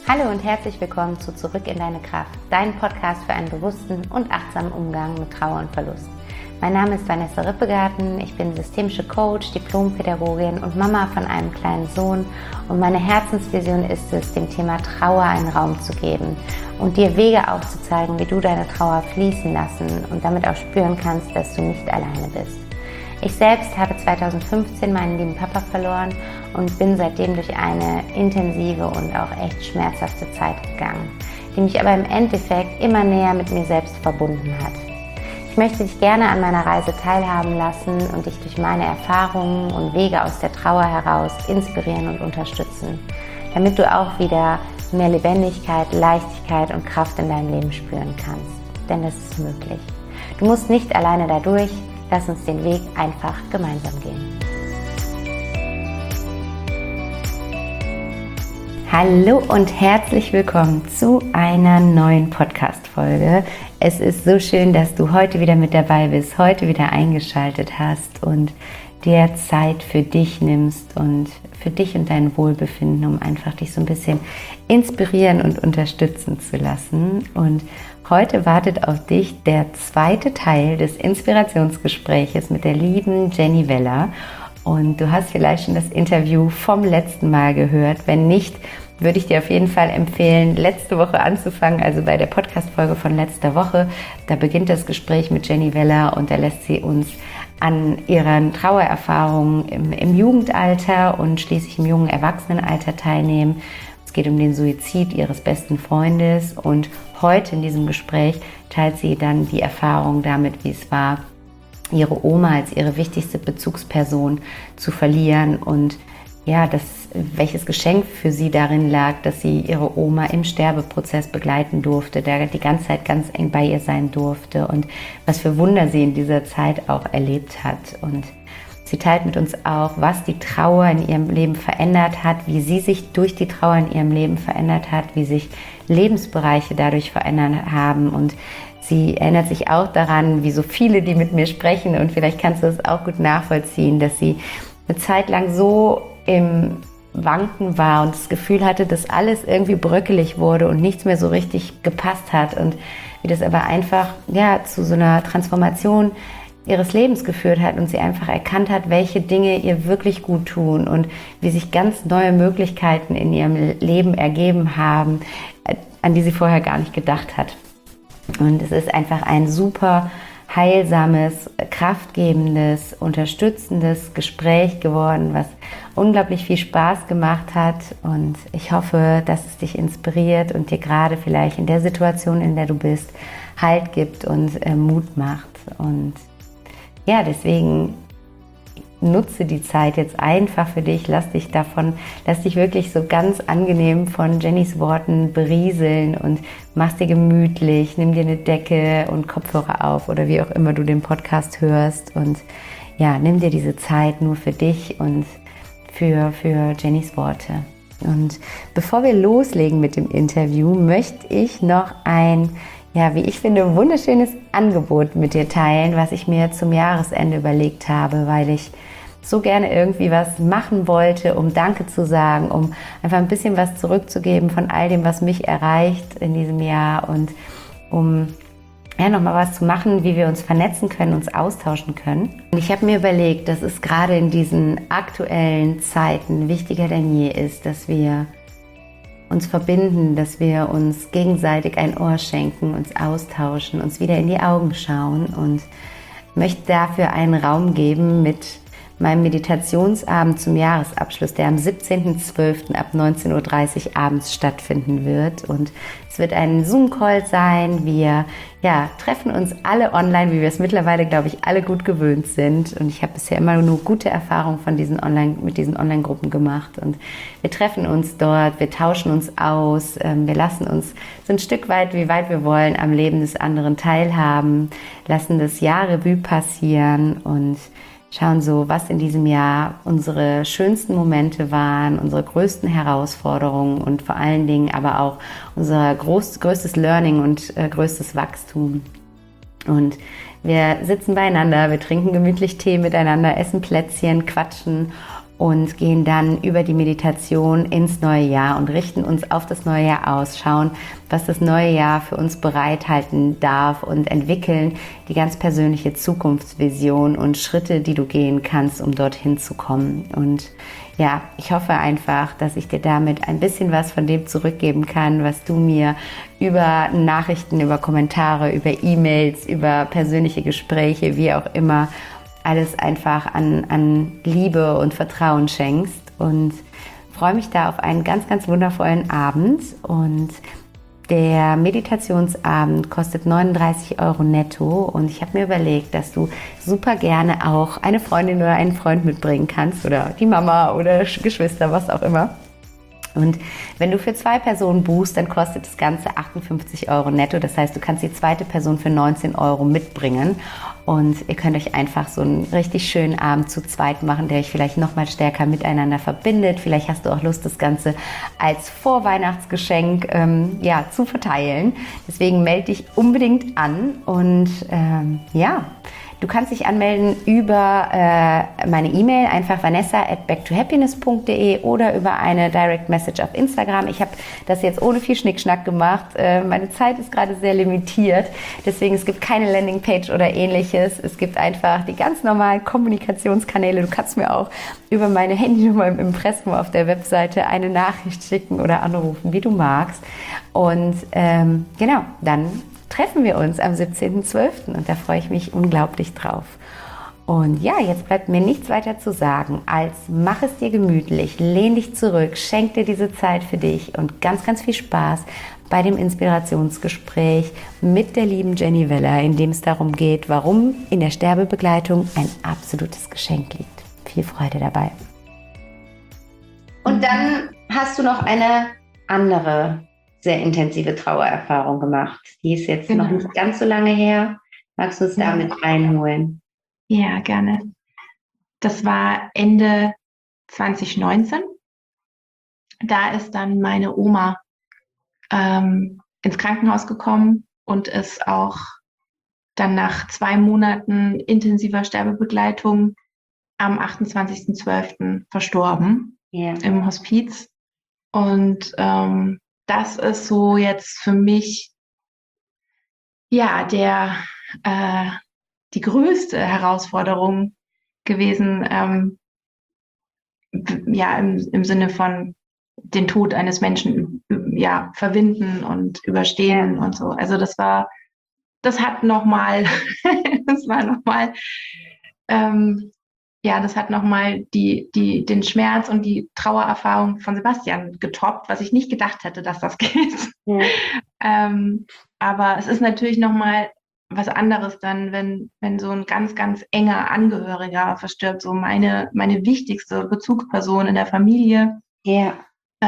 Hallo und herzlich willkommen zu Zurück in deine Kraft, dein Podcast für einen bewussten und achtsamen Umgang mit Trauer und Verlust. Mein Name ist Vanessa Rippegarten, ich bin systemische Coach, Diplompädagogin und Mama von einem kleinen Sohn und meine Herzensvision ist es, dem Thema Trauer einen Raum zu geben und dir Wege aufzuzeigen, wie du deine Trauer fließen lassen und damit auch spüren kannst, dass du nicht alleine bist. Ich selbst habe 2015 meinen lieben Papa verloren und bin seitdem durch eine intensive und auch echt schmerzhafte Zeit gegangen, die mich aber im Endeffekt immer näher mit mir selbst verbunden hat. Ich möchte dich gerne an meiner Reise teilhaben lassen und dich durch meine Erfahrungen und Wege aus der Trauer heraus inspirieren und unterstützen, damit du auch wieder mehr Lebendigkeit, Leichtigkeit und Kraft in deinem Leben spüren kannst. Denn das ist möglich. Du musst nicht alleine dadurch. Lass uns den Weg einfach gemeinsam gehen. Hallo und herzlich willkommen zu einer neuen Podcast-Folge. Es ist so schön, dass du heute wieder mit dabei bist, heute wieder eingeschaltet hast und dir Zeit für dich nimmst und für dich und dein Wohlbefinden, um einfach dich so ein bisschen inspirieren und unterstützen zu lassen. Und heute wartet auf dich der zweite Teil des Inspirationsgespräches mit der lieben Jenny Weller. Und du hast vielleicht schon das Interview vom letzten Mal gehört. Wenn nicht, würde ich dir auf jeden Fall empfehlen, letzte Woche anzufangen, also bei der Podcast-Folge von letzter Woche. Da beginnt das Gespräch mit Jenny Weller und da lässt sie uns an ihren Trauererfahrungen im Jugendalter und schließlich im jungen Erwachsenenalter teilnehmen. Es geht um den Suizid ihres besten Freundes und heute in diesem Gespräch teilt sie dann die Erfahrung damit, wie es war, ihre Oma als ihre wichtigste Bezugsperson zu verlieren und ja, welches Geschenk für sie darin lag, dass sie ihre Oma im Sterbeprozess begleiten durfte, der die ganze Zeit ganz eng bei ihr sein durfte und was für Wunder sie in dieser Zeit auch erlebt hat. Und sie teilt mit uns auch, was die Trauer in ihrem Leben verändert hat, wie sie sich durch die Trauer in ihrem Leben verändert hat, wie sich Lebensbereiche dadurch verändert haben. Und sie erinnert sich auch daran, wie so viele, die mit mir sprechen, und vielleicht kannst du es auch gut nachvollziehen, dass sie eine Zeit lang so im Wanken war und das Gefühl hatte, dass alles irgendwie bröckelig wurde und nichts mehr so richtig gepasst hat und wie das aber einfach zu so einer Transformation ihres Lebens geführt hat und sie einfach erkannt hat, welche Dinge ihr wirklich gut tun und wie sich ganz neue Möglichkeiten in ihrem Leben ergeben haben, an die sie vorher gar nicht gedacht hat. Und es ist einfach ein super heilsames, kraftgebendes, unterstützendes Gespräch geworden, was unglaublich viel Spaß gemacht hat, und ich hoffe, dass es dich inspiriert und dir gerade vielleicht in der Situation, in der du bist, Halt gibt und Mut macht. Und ja, deswegen nutze die Zeit jetzt einfach für dich, lass dich wirklich so ganz angenehm von Jennys Worten berieseln und mach's dir gemütlich, nimm dir eine Decke und Kopfhörer auf oder wie auch immer du den Podcast hörst und ja, nimm dir diese Zeit nur für dich und für Jennys Worte. Und bevor wir loslegen mit dem Interview, möchte ich noch ein wie ich finde, wunderschönes Angebot mit dir teilen, was ich mir zum Jahresende überlegt habe, weil ich so gerne irgendwie was machen wollte, um Danke zu sagen, um einfach ein bisschen was zurückzugeben von all dem, was mich erreicht in diesem Jahr und um nochmal was zu machen, wie wir uns vernetzen können, uns austauschen können. Und ich habe mir überlegt, dass es gerade in diesen aktuellen Zeiten wichtiger denn je ist, dass wir uns verbinden, dass wir uns gegenseitig ein Ohr schenken, uns austauschen, uns wieder in die Augen schauen und möchte dafür einen Raum geben mit meinem Meditationsabend zum Jahresabschluss, der am 17.12. ab 19:30 Uhr abends stattfinden wird. Und es wird ein Zoom-Call sein. Wir treffen uns alle online, wie wir es mittlerweile, glaube ich, alle gut gewöhnt sind. Und ich habe bisher immer nur gute Erfahrungen mit diesen Online-Gruppen gemacht. Und wir treffen uns dort, wir tauschen uns aus, wir lassen uns so ein Stück weit, wie weit wir wollen, am Leben des anderen teilhaben, lassen das Jahr Revue passieren und schauen so, was in diesem Jahr unsere schönsten Momente waren, unsere größten Herausforderungen und vor allen Dingen aber auch unser größtes Learning und größtes Wachstum. Und wir sitzen beieinander, wir trinken gemütlich Tee miteinander, essen Plätzchen, quatschen und gehen dann über die Meditation ins neue Jahr und richten uns auf das neue Jahr aus, schauen, was das neue Jahr für uns bereithalten darf und entwickeln die ganz persönliche Zukunftsvision und Schritte, die du gehen kannst, um dorthin zu kommen. Und ja, ich hoffe einfach, dass ich dir damit ein bisschen was von dem zurückgeben kann, was du mir über Nachrichten, über Kommentare, über E-Mails, über persönliche Gespräche, wie auch immer, alles einfach an Liebe und Vertrauen schenkst, und freue mich da auf einen ganz, ganz wundervollen Abend. Und der Meditationsabend kostet 39 € netto, und ich habe mir überlegt, dass du super gerne auch eine Freundin oder einen Freund mitbringen kannst oder die Mama oder Geschwister, was auch immer. Und wenn du für 2 Personen buchst, dann kostet das Ganze 58 € netto. Das heißt, du kannst die zweite Person für 19 € mitbringen. Und ihr könnt euch einfach so einen richtig schönen Abend zu zweit machen, der euch vielleicht noch mal stärker miteinander verbindet. Vielleicht hast du auch Lust, das Ganze als Vorweihnachtsgeschenk zu verteilen. Deswegen melde dich unbedingt an. Und du kannst dich anmelden über meine E-Mail, einfach vanessa@backtohappiness.de, oder über eine Direct Message auf Instagram. Ich habe das jetzt ohne viel Schnickschnack gemacht. Meine Zeit ist gerade sehr limitiert, deswegen es gibt keine Landingpage oder ähnliches. Es gibt einfach die ganz normalen Kommunikationskanäle. Du kannst mir auch über meine Handynummer im Impressum auf der Webseite eine Nachricht schicken oder anrufen, wie du magst. Und dann treffen wir uns am 17.12. und da freue ich mich unglaublich drauf. Und ja, jetzt bleibt mir nichts weiter zu sagen, als mach es dir gemütlich, lehn dich zurück, schenk dir diese Zeit für dich und ganz, ganz viel Spaß bei dem Inspirationsgespräch mit der lieben Jenny Weller, in dem es darum geht, warum in der Sterbebegleitung ein absolutes Geschenk liegt. Viel Freude dabei. Und dann hast du noch eine andere sehr intensive Trauererfahrung gemacht. Die ist jetzt noch nicht ganz so lange her. Magst du uns da mit reinholen? Ja, gerne. Das war Ende 2019. Da ist dann meine Oma ins Krankenhaus gekommen und ist auch dann nach 2 Monaten intensiver Sterbebegleitung am 28.12. verstorben im Hospiz. Und das ist so jetzt für mich die größte Herausforderung gewesen, im Sinne von den Tod eines Menschen verwinden und überstehen und so. Also das hat nochmal, das hat nochmal den Schmerz und die Trauererfahrung von Sebastian getoppt, was ich nicht gedacht hätte, dass das geht. Ja. Aber es ist natürlich nochmal was anderes dann, wenn so ein ganz, ganz enger Angehöriger verstirbt, so meine wichtigste Bezugsperson in der Familie. Ja.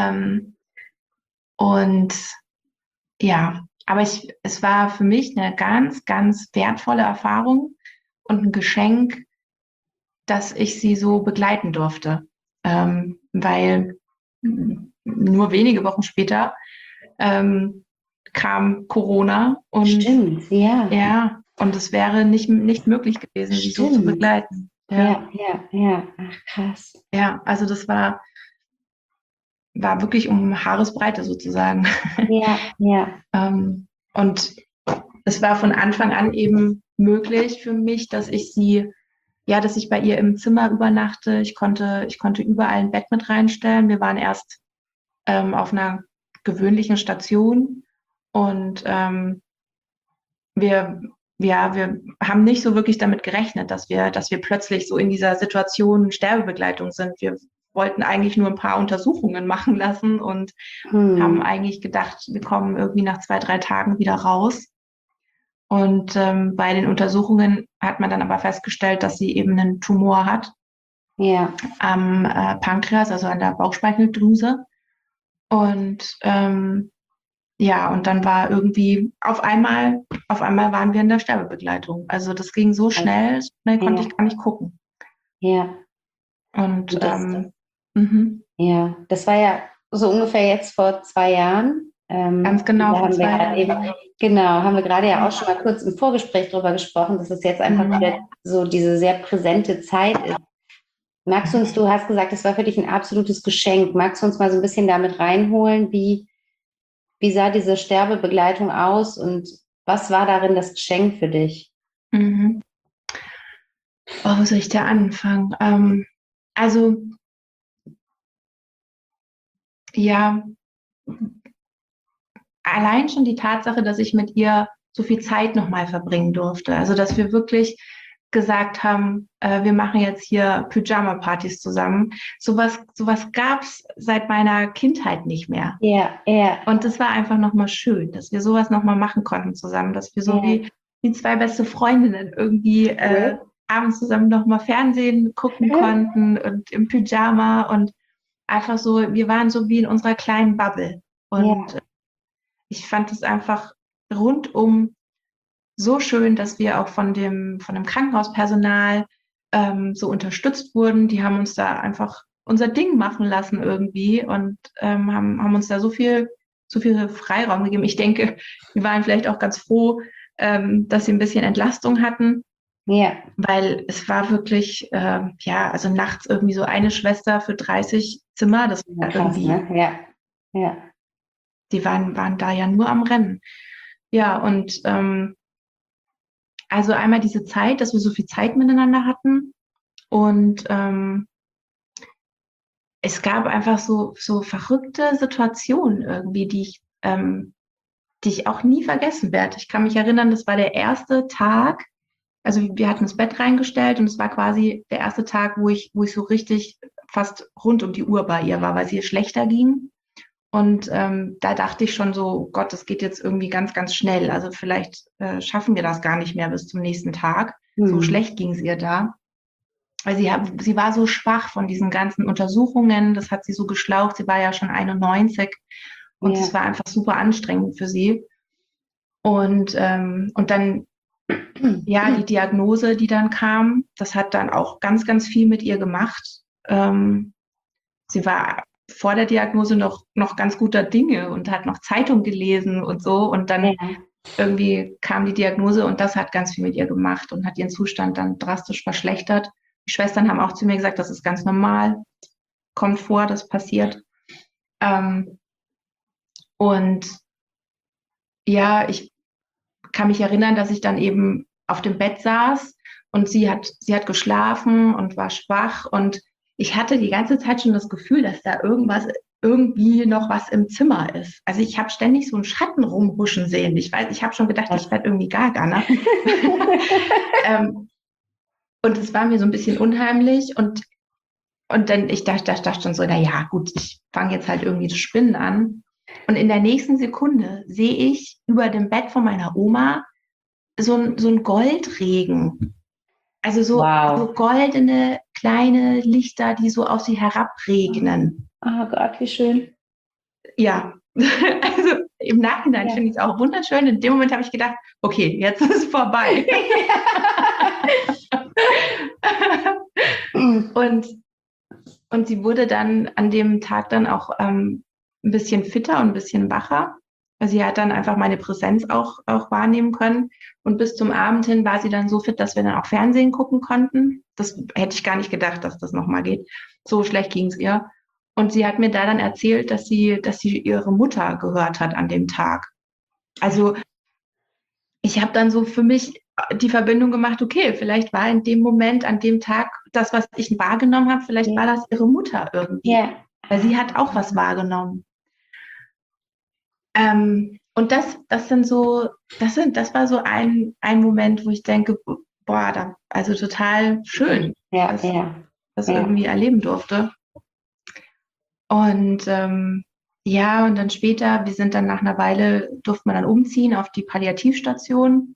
Aber es war für mich eine ganz, ganz wertvolle Erfahrung und ein Geschenk, dass ich sie so begleiten durfte, weil nur wenige Wochen später kam Corona und und es wäre nicht möglich gewesen, sie so zu begleiten. Ja. Ach, krass. Ja, also das war wirklich um Haaresbreite sozusagen. Ja. Und es war von Anfang an eben möglich für mich, dass ich bei ihr im Zimmer übernachte. Ich konnte überall ein Bett mit reinstellen. Wir waren erst auf einer gewöhnlichen Station und wir haben nicht so wirklich damit gerechnet, dass wir plötzlich so in dieser Situation Sterbebegleitung sind. Wir wollten eigentlich nur ein paar Untersuchungen machen lassen und haben eigentlich gedacht, wir kommen irgendwie nach 2, 3 Tagen wieder raus. Und bei den Untersuchungen hat man dann aber festgestellt, dass sie eben einen Tumor hat am Pankreas, also an der Bauchspeicheldrüse. Und und dann war irgendwie auf einmal waren wir in der Sterbebegleitung. Also das ging so schnell konnte ich gar nicht gucken. Ja. Und das war ja so ungefähr jetzt vor 2 Jahren. Ganz genau, vor 2 Jahren. Haben wir gerade ja auch schon mal kurz im Vorgespräch drüber gesprochen, dass es jetzt einfach wieder so diese sehr präsente Zeit ist, Magst du uns, du hast gesagt, das war für dich ein absolutes Geschenk. Magst du uns mal so ein bisschen damit reinholen, wie sah diese Sterbebegleitung aus und was war darin das Geschenk für dich? Mhm. Oh, wo soll ich da anfangen? Also, ja, allein schon die Tatsache, dass ich mit ihr so viel Zeit nochmal verbringen durfte. Also, dass wir wirklich gesagt haben, wir machen jetzt hier Pyjama-Partys zusammen. Sowas gab es seit meiner Kindheit nicht mehr. Ja, ja. Und das war einfach nochmal schön, dass wir sowas nochmal machen konnten zusammen, dass wir so wie zwei beste Freundinnen irgendwie abends zusammen nochmal Fernsehen gucken konnten und im Pyjama und einfach so, wir waren so wie in unserer kleinen Bubble. Und ich fand es einfach rundum so schön, dass wir auch von dem Krankenhauspersonal so unterstützt wurden. Die haben uns da einfach unser Ding machen lassen irgendwie und haben uns da so viel Freiraum gegeben. Ich denke, wir waren vielleicht auch ganz froh, dass sie ein bisschen Entlastung hatten. Ja. Weil es war wirklich, also nachts irgendwie so eine Schwester für 30 Zimmer. Das war krass, irgendwie, ne? Ja. Die waren da ja nur am Rennen. Ja, und also einmal diese Zeit, dass wir so viel Zeit miteinander hatten und es gab einfach so verrückte Situationen irgendwie, die ich auch nie vergessen werde. Ich kann mich erinnern, das war der erste Tag, also wir hatten das Bett reingestellt und es war quasi der erste Tag, wo ich so richtig fast rund um die Uhr bei ihr war, weil es ihr schlechter ging. Und da dachte ich schon so, Gott, das geht jetzt irgendwie ganz, ganz schnell. Also vielleicht schaffen wir das gar nicht mehr bis zum nächsten Tag. So schlecht ging es ihr da. Weil sie war so schwach von diesen ganzen Untersuchungen. Das hat sie so geschlaucht. Sie war ja schon 91 und es war einfach super anstrengend für sie. Und dann, ja, die Diagnose, die dann kam, das hat dann auch ganz, ganz viel mit ihr gemacht. Sie war vor der Diagnose noch ganz guter Dinge und hat noch Zeitung gelesen und so. Und dann irgendwie kam die Diagnose und das hat ganz viel mit ihr gemacht und hat ihren Zustand dann drastisch verschlechtert. Die Schwestern haben auch zu mir gesagt, das ist ganz normal, kommt vor, das passiert. Und ja, ich kann mich erinnern, dass ich dann eben auf dem Bett saß und sie hat geschlafen und war schwach und ich hatte die ganze Zeit schon das Gefühl, dass da irgendwie noch was im Zimmer ist. Also ich habe ständig so einen Schatten rumhuschen sehen. Ich habe schon gedacht, ich werde irgendwie gaga, ne? Und es war mir so ein bisschen unheimlich und dann, ich dachte schon so, naja, gut, ich fange jetzt halt irgendwie zu spinnen an. Und in der nächsten Sekunde sehe ich über dem Bett von meiner Oma so ein Goldregen. Also so goldene kleine Lichter, die so auf sie herabregnen. Oh Gott, wie schön. Ja, also im Nachhinein finde ich es auch wunderschön. In dem Moment habe ich gedacht, okay, jetzt ist es vorbei. Und sie wurde dann an dem Tag dann auch ein bisschen fitter und ein bisschen wacher. Also sie hat dann einfach meine Präsenz auch wahrnehmen können. Und bis zum Abend hin war sie dann so fit, dass wir dann auch Fernsehen gucken konnten. Das hätte ich gar nicht gedacht, dass das nochmal geht. So schlecht ging es ihr. Und sie hat mir da dann erzählt, dass sie ihre Mutter gehört hat an dem Tag. Also ich habe dann so für mich die Verbindung gemacht, okay, vielleicht war in dem Moment, an dem Tag, das, was ich wahrgenommen habe, vielleicht war das ihre Mutter irgendwie. Weil sie hat auch was wahrgenommen. Und das war so ein Moment, wo ich denke, boah, also total schön, dass ich das irgendwie erleben durfte. Und und dann später, wir sind dann nach einer Weile, durfte man dann umziehen auf die Palliativstation.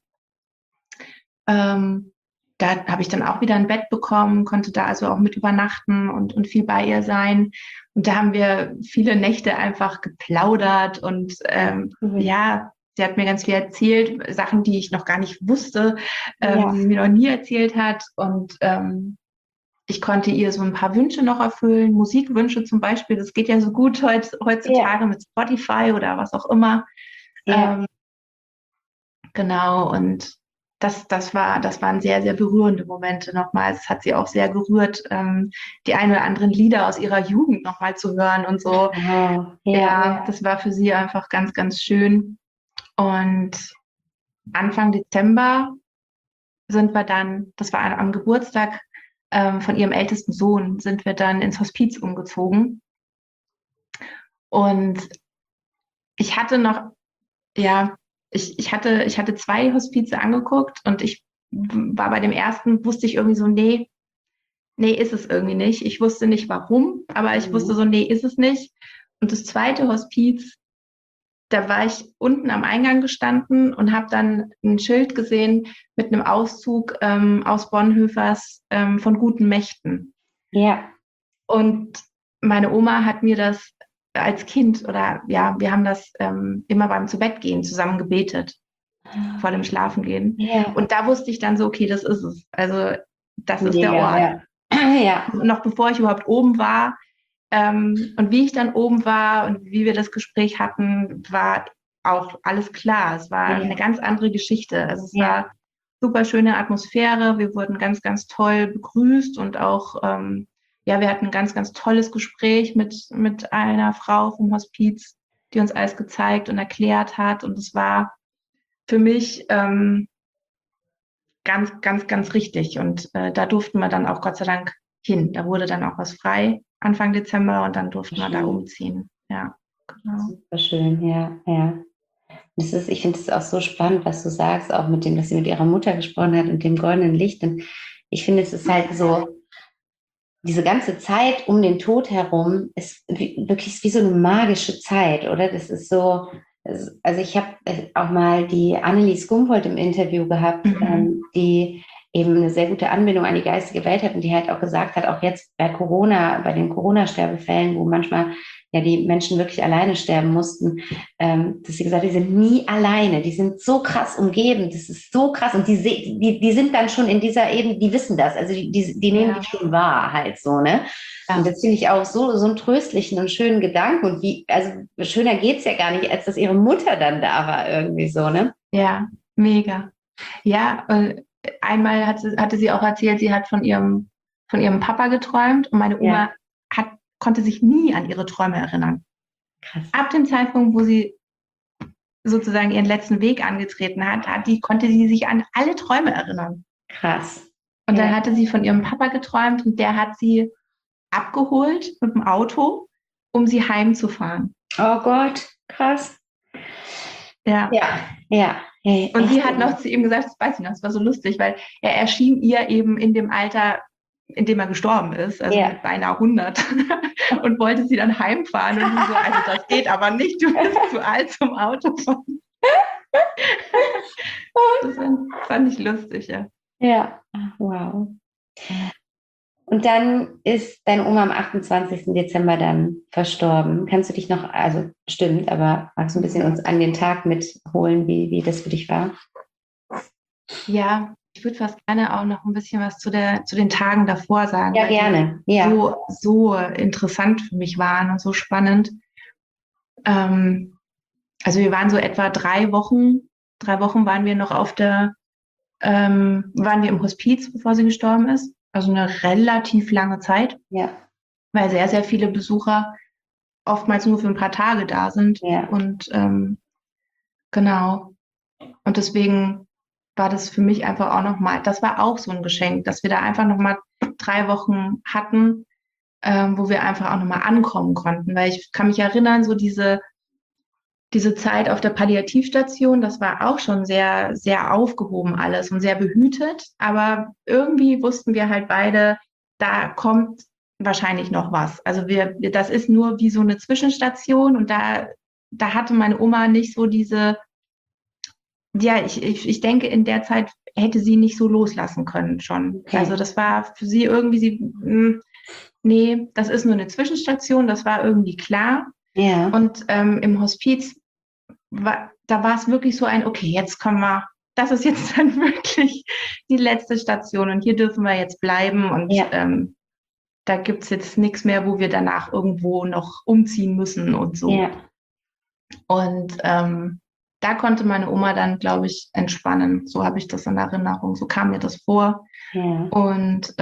Da habe ich dann auch wieder ein Bett bekommen, konnte da also auch mit übernachten und viel bei ihr sein. Und da haben wir viele Nächte einfach geplaudert und sie hat mir ganz viel erzählt, Sachen, die ich noch gar nicht wusste, die sie mir noch nie erzählt hat. Und ich konnte ihr so ein paar Wünsche noch erfüllen, Musikwünsche zum Beispiel. Das geht ja so gut heutzutage mit Spotify oder was auch immer. Genau, und das waren sehr, sehr berührende Momente nochmal. Es hat sie auch sehr gerührt, die ein oder anderen Lieder aus ihrer Jugend nochmal zu hören und so. Oh, Ja, das war für sie einfach ganz, ganz schön. Und Anfang Dezember sind wir dann, das war am Geburtstag von ihrem ältesten Sohn, sind wir dann ins Hospiz umgezogen. Und ich hatte noch, ja, ich hatte 2 Hospize angeguckt und ich war bei dem ersten, wusste ich irgendwie so, nee, ist es irgendwie nicht. Ich wusste nicht warum, aber ich wusste so, nee, ist es nicht. Und das zweite Hospiz, da war ich unten am Eingang gestanden und habe dann ein Schild gesehen mit einem Auszug aus Bonhoeffers von guten Mächten. Ja. Und meine Oma hat mir das als Kind oder ja, wir haben das immer beim Zubettgehen zusammen gebetet, vor dem Schlafengehen. Ja. Und da wusste ich dann so, okay, das ist es. Also das ist der Mega, Ort. ja. Ja. Noch bevor ich überhaupt oben war. Und wie ich dann oben war und wie wir das Gespräch hatten, war auch alles klar. Es war eine ganz andere Geschichte. Also es war super schöne Atmosphäre. Wir wurden ganz, ganz toll begrüßt und auch, ja, wir hatten ein ganz, ganz tolles Gespräch mit einer Frau vom Hospiz, die uns alles gezeigt und erklärt hat. Und es war für mich ganz, ganz, ganz richtig. Und da durften wir dann auch Gott sei Dank hin. Da wurde dann auch was frei Anfang Dezember und dann durften wir da umziehen. Ja, genau. Super schön, ja, ja. Ich finde es auch so spannend, was du sagst, auch mit dem, dass sie mit ihrer Mutter gesprochen hat und dem goldenen Licht. Und ich finde, es ist halt so, diese ganze Zeit um den Tod herum ist wirklich wie so eine magische Zeit, oder? Das ist so, also ich habe auch mal die Annelies Gumpold im Interview gehabt, die eben eine sehr gute Anbindung an die geistige Welt hat und die halt auch gesagt hat, auch jetzt bei Corona, bei den Corona-Sterbefällen, wo manchmal ja die Menschen wirklich alleine sterben mussten, dass sie gesagt hat, die sind nie alleine, die sind so krass umgeben, das ist so krass und die sind dann schon in dieser Ebene, die wissen das, also die nehmen die schon wahr halt so, ne? Ja. Und das finde ich auch so einen tröstlichen und schönen Gedanken und also schöner geht's ja gar nicht, als dass ihre Mutter dann da war irgendwie so, ne? Ja, mega. Ja, einmal hatte sie auch erzählt, sie hat von ihrem Papa geträumt und meine Oma konnte sich nie an ihre Träume erinnern. Krass. Ab dem Zeitpunkt, wo sie sozusagen ihren letzten Weg angetreten hat, konnte sie sich an alle Träume erinnern. Krass. Und dann hatte sie von ihrem Papa geträumt und der hat sie abgeholt mit dem Auto, um sie heimzufahren. Oh Gott, krass. Ja. Hey, und sie hat noch zu ihm gesagt, das weiß ich noch, das war so lustig, weil er erschien ihr eben in dem Alter, in dem er gestorben ist, also mit beinahe 100 und wollte sie dann heimfahren und sie so, also das geht aber nicht, du bist zu alt zum Autofahren. Das fand ich lustig, ja. Ja, wow. Und dann ist deine Oma am 28. Dezember dann verstorben. Kannst du dich noch, also stimmt, aber magst du ein bisschen uns an den Tag mitholen, wie das für dich war? Ja, ich würde fast gerne auch noch ein bisschen was zu den Tagen davor sagen. Ja, gerne. Ja. So interessant für mich waren und so spannend. Also wir waren so etwa 3 Wochen. 3 Wochen waren wir noch waren wir im Hospiz, bevor sie gestorben ist. Also eine relativ lange Zeit. Ja. Weil sehr, sehr viele Besucher oftmals nur für ein paar Tage da sind. Ja. Und genau. Und deswegen war das für mich einfach auch nochmal, das war auch so ein Geschenk, dass wir da einfach nochmal 3 Wochen hatten, wo wir einfach auch nochmal ankommen konnten. Weil ich kann mich erinnern, so diese Zeit auf der Palliativstation, das war auch schon sehr, sehr aufgehoben alles und sehr behütet. Aber irgendwie wussten wir halt beide, da kommt wahrscheinlich noch was. Also das ist nur wie so eine Zwischenstation und da hatte meine Oma nicht so diese, ja, ich denke, in der Zeit hätte sie nicht so loslassen können schon. Okay. Also das war für sie irgendwie, nee, das ist nur eine Zwischenstation, das war irgendwie klar. Ja. Und im Hospiz da war es wirklich so okay, jetzt kommen wir, das ist jetzt dann wirklich die letzte Station und hier dürfen wir jetzt bleiben und da gibt es jetzt nichts mehr, wo wir danach irgendwo noch umziehen müssen und so. Ja. Und da konnte meine Oma dann, glaube ich, entspannen. So habe ich das in Erinnerung. So kam mir das vor. Ja. Und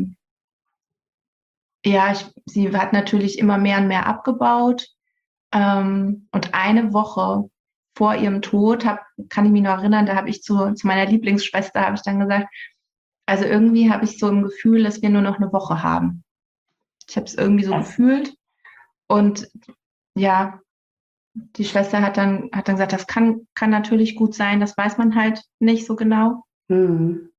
sie hat natürlich immer mehr und mehr abgebaut. Und eine Woche vor ihrem Tod kann ich mich noch erinnern, da habe ich zu meiner Lieblingsschwester, habe ich dann gesagt, also irgendwie habe ich so ein Gefühl, dass wir nur noch eine Woche haben. Ich habe es irgendwie so gefühlt. Und ja, die Schwester hat dann gesagt, das kann natürlich gut sein, das weiß man halt nicht so genau. Mhm.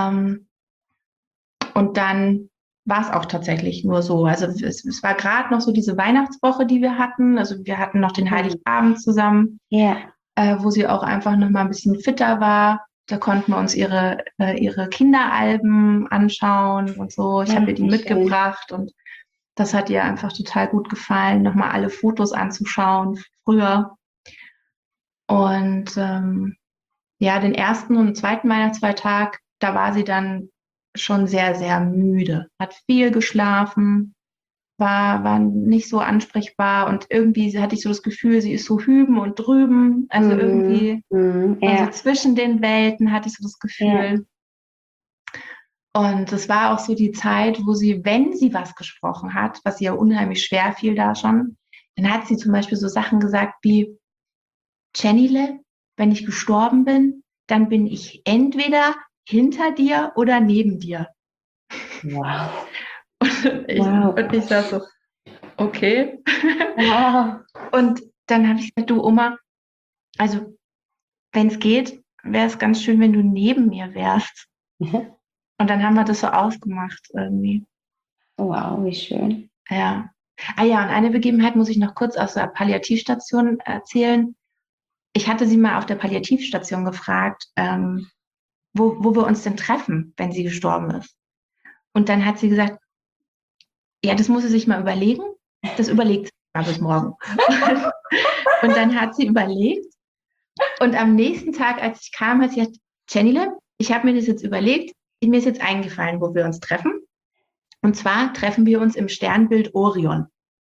Und dann war es auch tatsächlich nur so. Also es war gerade noch so diese Weihnachtswoche, die wir hatten. Also wir hatten noch den Heiligabend zusammen, wo sie auch einfach noch mal ein bisschen fitter war. Da konnten wir uns ihre Kinderalben anschauen und so. Ich habe ihr die mitgebracht und das hat ihr einfach total gut gefallen, nochmal alle Fotos anzuschauen früher. Und den ersten und zweiten Weihnachtsfeiertag, da war sie dann schon sehr, sehr müde, hat viel geschlafen, war nicht so ansprechbar und irgendwie hatte ich so das Gefühl, sie ist so hüben und drüben, also irgendwie also zwischen den Welten hatte ich so das Gefühl. Und es war auch so die Zeit, wo sie, wenn sie was gesprochen hat, was ihr unheimlich schwer fiel da schon, dann hat sie zum Beispiel so Sachen gesagt wie, Jennyle, wenn ich gestorben bin, dann bin ich entweder hinter dir oder neben dir. Wow. Und ich war so, okay. Wow. Und dann habe ich gesagt, du Oma, also wenn es geht, wäre es ganz schön, wenn du neben mir wärst. Und dann haben wir das so ausgemacht irgendwie. Wow, wie schön. Ja. Ah ja, und eine Begebenheit muss ich noch kurz aus der Palliativstation erzählen. Ich hatte sie mal auf der Palliativstation gefragt, wo wir uns denn treffen, wenn sie gestorben ist. Und dann hat sie gesagt, ja, das muss sie sich mal überlegen. Das überlegt sie mal bis morgen. Und dann hat sie überlegt. Und am nächsten Tag, als ich kam, hat sie gesagt, Jennyle, ich habe mir das jetzt überlegt. Mir ist jetzt eingefallen, wo wir uns treffen. Und zwar treffen wir uns im Sternbild Orion.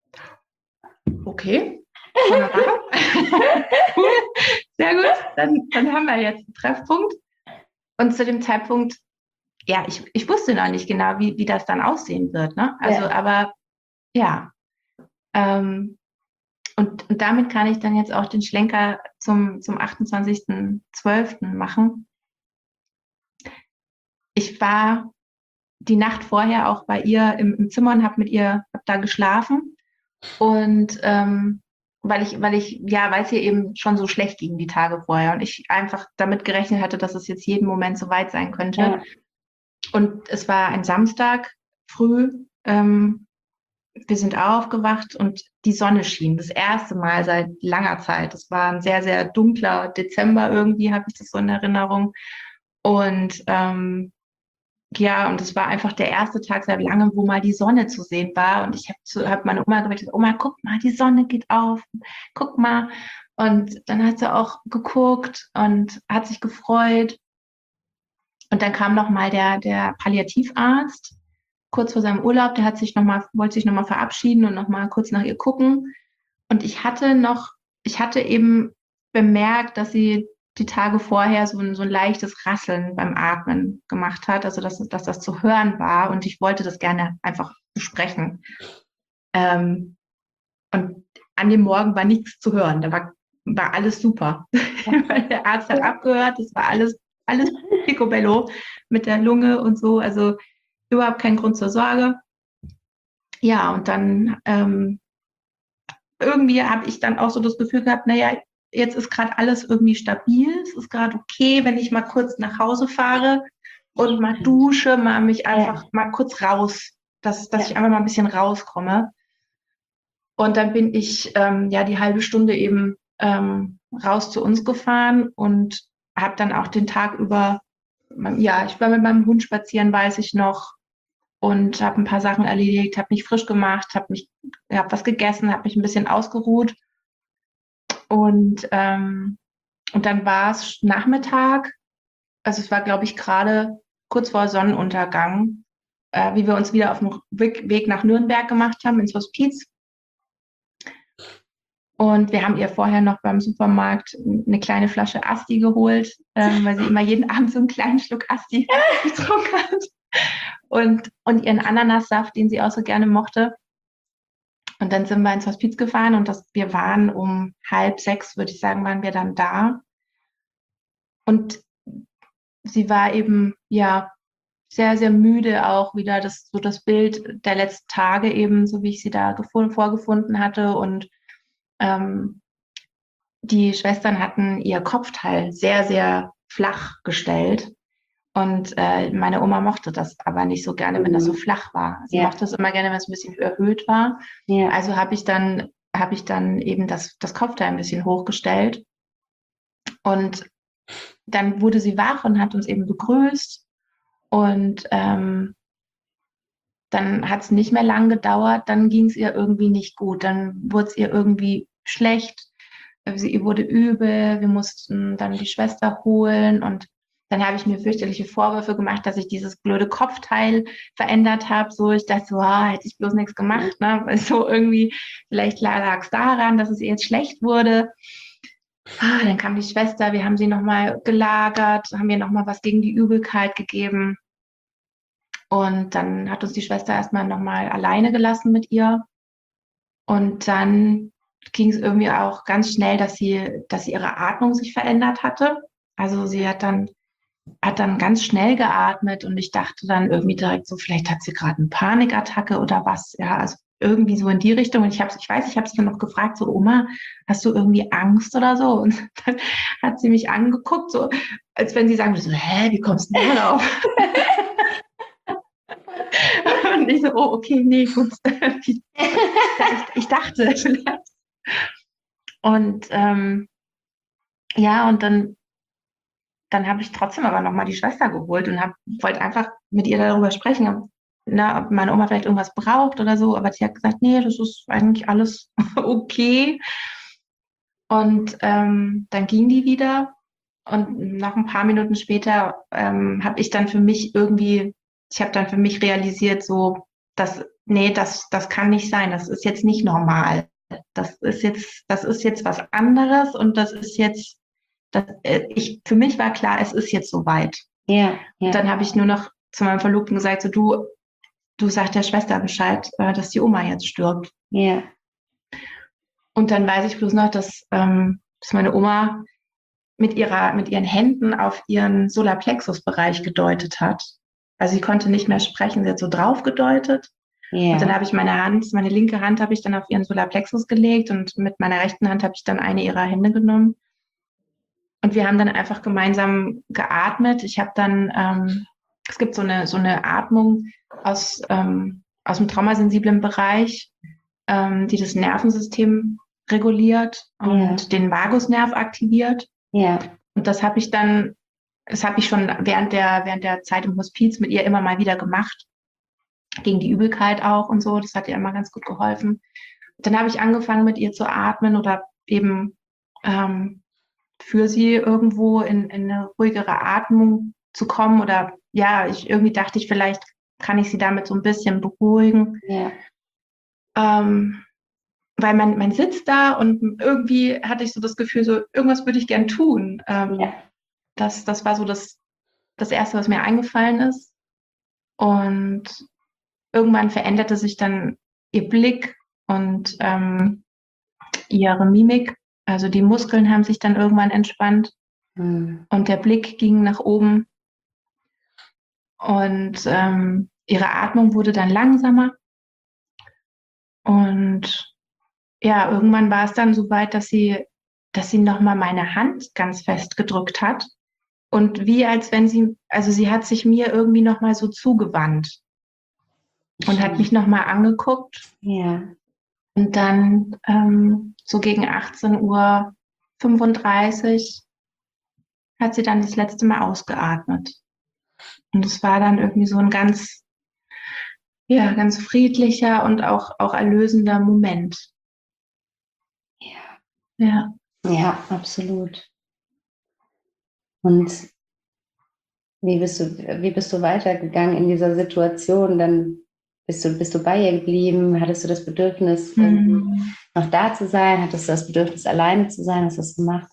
Okay. Cool. Sehr gut. Dann haben wir jetzt einen Treffpunkt. Und zu dem Zeitpunkt, ja, ich wusste noch nicht genau, wie das dann aussehen wird. Ne? Also, aber ja. Und damit kann ich dann jetzt auch den Schlenker zum 28.12. machen. Ich war die Nacht vorher auch bei ihr im Zimmer und habe da geschlafen. Und weil es ihr eben schon so schlecht ging die Tage vorher und ich einfach damit gerechnet hatte, dass es jetzt jeden Moment so weit sein könnte. Ja. Und es war ein Samstag früh. Wir sind aufgewacht und die Sonne schien. Das erste Mal seit langer Zeit. Es war ein sehr, sehr dunkler Dezember irgendwie, habe ich das so in Erinnerung. Und und es war einfach der erste Tag seit langem, wo mal die Sonne zu sehen war. Und ich hab meine Oma gesagt, Oma, guck mal, die Sonne geht auf. Guck mal. Und dann hat sie auch geguckt und hat sich gefreut. Und dann kam noch mal der Palliativarzt kurz vor seinem Urlaub. Der wollte sich noch mal verabschieden und noch mal kurz nach ihr gucken. Und ich hatte eben bemerkt, dass sie die Tage vorher so ein leichtes Rasseln beim Atmen gemacht hat, also dass das zu hören war und ich wollte das gerne einfach besprechen. Und an dem Morgen war nichts zu hören, da war alles super, weil der Arzt hat abgehört, das war alles picobello mit der Lunge und so, also überhaupt kein Grund zur Sorge. Ja, und dann irgendwie habe ich dann auch so das Gefühl gehabt, naja, jetzt ist gerade alles irgendwie stabil, es ist gerade okay, wenn ich mal kurz nach Hause fahre und mal dusche, mich einfach mal kurz raus, dass ich einfach mal ein bisschen rauskomme. Und dann bin ich die halbe Stunde eben raus zu uns gefahren und habe dann auch den Tag über, ich war mit meinem Hund spazieren, weiß ich noch, und habe ein paar Sachen erledigt, habe mich frisch gemacht, habe was gegessen, habe mich ein bisschen ausgeruht. Und dann war es Nachmittag, also es war, glaube ich, gerade kurz vor Sonnenuntergang, wie wir uns wieder auf den Weg nach Nürnberg gemacht haben, ins Hospiz. Und wir haben ihr vorher noch beim Supermarkt eine kleine Flasche Asti geholt, weil sie immer jeden Abend so einen kleinen Schluck Asti getrunken hat. Und ihren Ananassaft, den sie auch so gerne mochte. Und dann sind wir ins Hospiz gefahren und wir waren um 5:30, würde ich sagen, waren wir dann da. Und sie war eben, ja, sehr, sehr müde auch wieder, das Bild der letzten Tage eben, so wie ich sie da vorgefunden hatte. Und die Schwestern hatten ihr Kopfteil sehr, sehr flach gestellt. Und meine Oma mochte das aber nicht so gerne, wenn das so flach war. Sie mochte es immer gerne, wenn es ein bisschen erhöht war. Ja. Also habe ich dann eben das Kopfteil ein bisschen hochgestellt. Und dann wurde sie wach und hat uns eben begrüßt. Und dann hat es nicht mehr lang gedauert. Dann ging es ihr irgendwie nicht gut. Dann wurde es ihr irgendwie schlecht. Ihr wurde übel. Wir mussten dann die Schwester holen. Und dann habe ich mir fürchterliche Vorwürfe gemacht, dass ich dieses blöde Kopfteil verändert habe. So, ich dachte so, hätte ich bloß nichts gemacht. Ne? Weil so irgendwie, vielleicht lag es daran, dass es ihr jetzt schlecht wurde. Dann kam die Schwester, wir haben sie nochmal gelagert, haben ihr nochmal was gegen die Übelkeit gegeben. Und dann hat uns die Schwester erstmal nochmal alleine gelassen mit ihr. Und dann ging es irgendwie auch ganz schnell, dass sie ihre Atmung sich verändert hatte. Also sie hat dann ganz schnell geatmet und ich dachte dann irgendwie direkt so, vielleicht hat sie gerade eine Panikattacke oder was. Ja, also irgendwie so in die Richtung. Und ich habe sie dann noch gefragt, so, Oma, hast du irgendwie Angst oder so? Und dann hat sie mich angeguckt, so, als wenn sie sagen würde, so, wie kommst du denn darauf? Und ich so, oh, okay, nee, gut. Ich dachte vielleicht. Und ja, und dann habe ich trotzdem aber nochmal die Schwester geholt und wollte einfach mit ihr darüber sprechen, ob meine Oma vielleicht irgendwas braucht oder so. Aber sie hat gesagt, nee, das ist eigentlich alles okay. Und dann ging die wieder. Und noch ein paar Minuten später habe ich dann für mich realisiert, so, das kann nicht sein. Das ist jetzt nicht normal. Das ist jetzt was anderes und das ist jetzt, für mich war klar, es ist jetzt soweit. Ja. Und dann habe ich nur noch zu meinem Verlobten gesagt, so, du sagst der Schwester Bescheid, dass die Oma jetzt stirbt. Ja. Und dann weiß ich bloß noch, dass meine Oma mit ihren Händen auf ihren Solarplexus-Bereich gedeutet hat. Also sie konnte nicht mehr sprechen, sie hat so drauf gedeutet. Yeah. Und dann habe ich meine linke Hand habe ich dann auf ihren Solarplexus gelegt und mit meiner rechten Hand habe ich dann eine ihrer Hände genommen. Und wir haben dann einfach gemeinsam geatmet. Ich habe dann, es gibt so eine Atmung aus dem traumasensiblen Bereich, die das Nervensystem reguliert und den Vagusnerv aktiviert. Ja. Und das habe ich schon während der Zeit im Hospiz mit ihr immer mal wieder gemacht. Gegen die Übelkeit auch und so. Das hat ihr immer ganz gut geholfen. Dann habe ich angefangen, mit ihr zu atmen oder eben für sie irgendwo in eine ruhigere Atmung zu kommen. Oder ja, irgendwie dachte ich, vielleicht kann ich sie damit so ein bisschen beruhigen. Ja. Weil man sitzt da und irgendwie hatte ich so das Gefühl, so irgendwas würde ich gern tun. Das war so das Erste, was mir eingefallen ist. Und irgendwann veränderte sich dann ihr Blick und ihre Mimik. Also die Muskeln haben sich dann irgendwann entspannt und der Blick ging nach oben. Und ihre Atmung wurde dann langsamer. Und ja, irgendwann war es dann so weit, dass sie nochmal meine Hand ganz fest gedrückt hat. Und wie als wenn sie hat sich mir irgendwie nochmal so zugewandt und hat mich nochmal angeguckt. Ja. Und dann so gegen 18:35 Uhr hat sie dann das letzte Mal ausgeatmet. Und es war dann irgendwie so ein ganz friedlicher und auch erlösender Moment. Ja. Ja, absolut. Und wie bist du weitergegangen in dieser Situation? Dann Bist du bei ihr geblieben? Hattest du das Bedürfnis, noch da zu sein? Hattest du das Bedürfnis, alleine zu sein? Hast du das gemacht?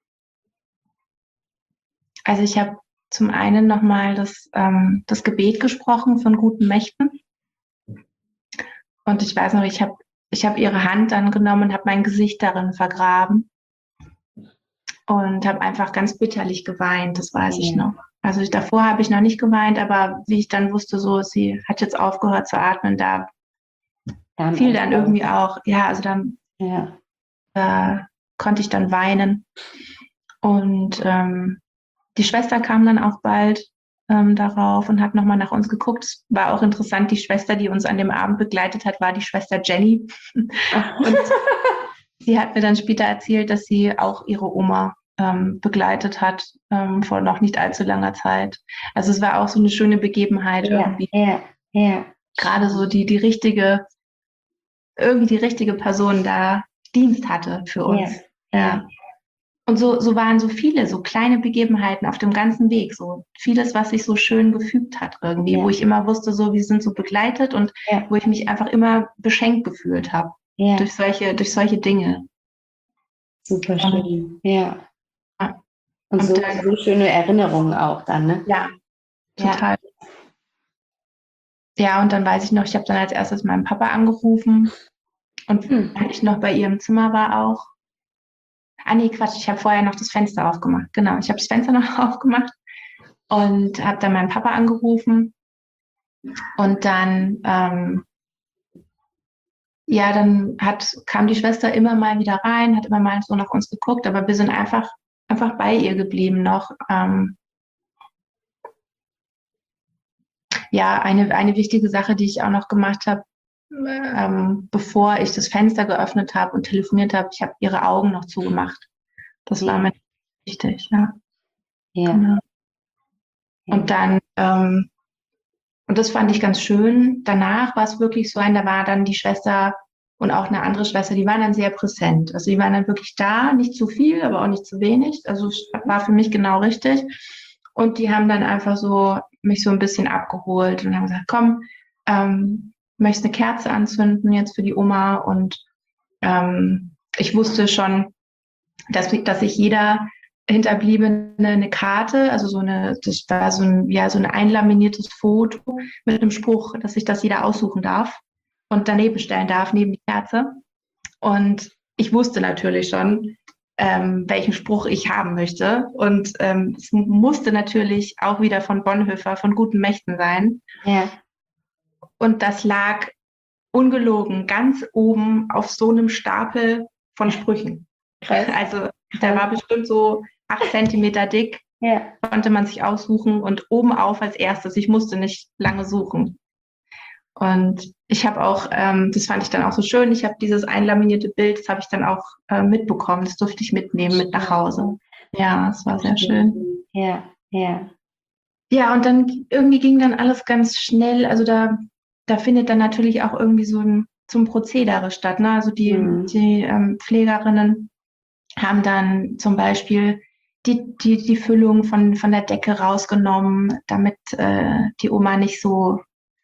Also ich habe zum einen nochmal das Gebet gesprochen von guten Mächten. Und ich weiß noch, ich hab ihre Hand dann genommen und habe mein Gesicht darin vergraben und habe einfach ganz bitterlich geweint, das weiß ich noch. Also davor habe ich noch nicht geweint, aber wie ich dann wusste, so, sie hat jetzt aufgehört zu atmen, da fiel dann irgendwie auch, ja, also dann konnte ich dann weinen. Und die Schwester kam dann auch bald darauf und hat nochmal nach uns geguckt. Es war auch interessant, die Schwester, die uns an dem Abend begleitet hat, war die Schwester Jenny. Und sie hat mir dann später erzählt, dass sie auch ihre Oma begleitet hat vor noch nicht allzu langer Zeit. Also es war auch so eine schöne Begebenheit irgendwie. Gerade so die richtige Person da Dienst hatte für uns. Ja. Und so waren so viele, so kleine Begebenheiten auf dem ganzen Weg, so vieles, was sich so schön gefügt hat irgendwie, wo ich immer wusste, so, wir sind so begleitet und wo ich mich einfach immer beschenkt gefühlt habe durch solche Dinge. Super schön, ja. Und so, dann, so schöne Erinnerungen auch dann, ne? Ja, total. Ja, und dann weiß ich noch, ich habe dann als erstes meinen Papa angerufen und als ich noch bei ihr im Zimmer war auch. Ah nee, Quatsch, ich habe vorher noch das Fenster aufgemacht. Genau, ich habe das Fenster noch aufgemacht und habe dann meinen Papa angerufen. Und dann, kam die Schwester immer mal wieder rein, hat immer mal so nach uns geguckt, aber wir sind einfach bei ihr geblieben noch. Eine wichtige Sache, die ich auch noch gemacht habe, bevor ich das Fenster geöffnet habe und telefoniert habe, ich habe ihre Augen noch zugemacht. Das war mir wichtig, ja. Genau. Und dann, und das fand ich ganz schön. Danach war es wirklich so da war dann die Schwester und auch eine andere Schwester, die waren dann sehr präsent. Also die waren dann wirklich da, nicht zu viel, aber auch nicht zu wenig. Also es war für mich genau richtig. Und die haben dann einfach so mich so ein bisschen abgeholt und haben gesagt, komm, möchtest eine Kerze anzünden jetzt für die Oma? Und ich wusste schon, dass sich jeder Hinterbliebene eine Karte, also das war so ein einlaminiertes Foto mit einem Spruch, dass sich das jeder aussuchen darf und daneben stellen darf, neben die Kerze. Und ich wusste natürlich schon, welchen Spruch ich haben möchte. Und es musste natürlich auch wieder von Bonhoeffer, von guten Mächten sein. Ja. Und das lag ungelogen ganz oben auf so einem Stapel von Sprüchen. Krass. Also der war bestimmt so 8 Zentimeter dick, konnte man sich aussuchen und oben auf als erstes. Ich musste nicht lange suchen. Und ich habe auch, das fand ich dann auch so schön, ich habe dieses einlaminierte Bild, das habe ich dann auch mitbekommen, das durfte ich mitnehmen mit nach Hause. Ja, es war sehr schön. Ja. Ja, und dann irgendwie ging dann alles ganz schnell, also da findet dann natürlich auch irgendwie so ein Prozedere statt, ne? Also die Pflegerinnen haben dann zum Beispiel die Füllung von der Decke rausgenommen, damit die Oma nicht so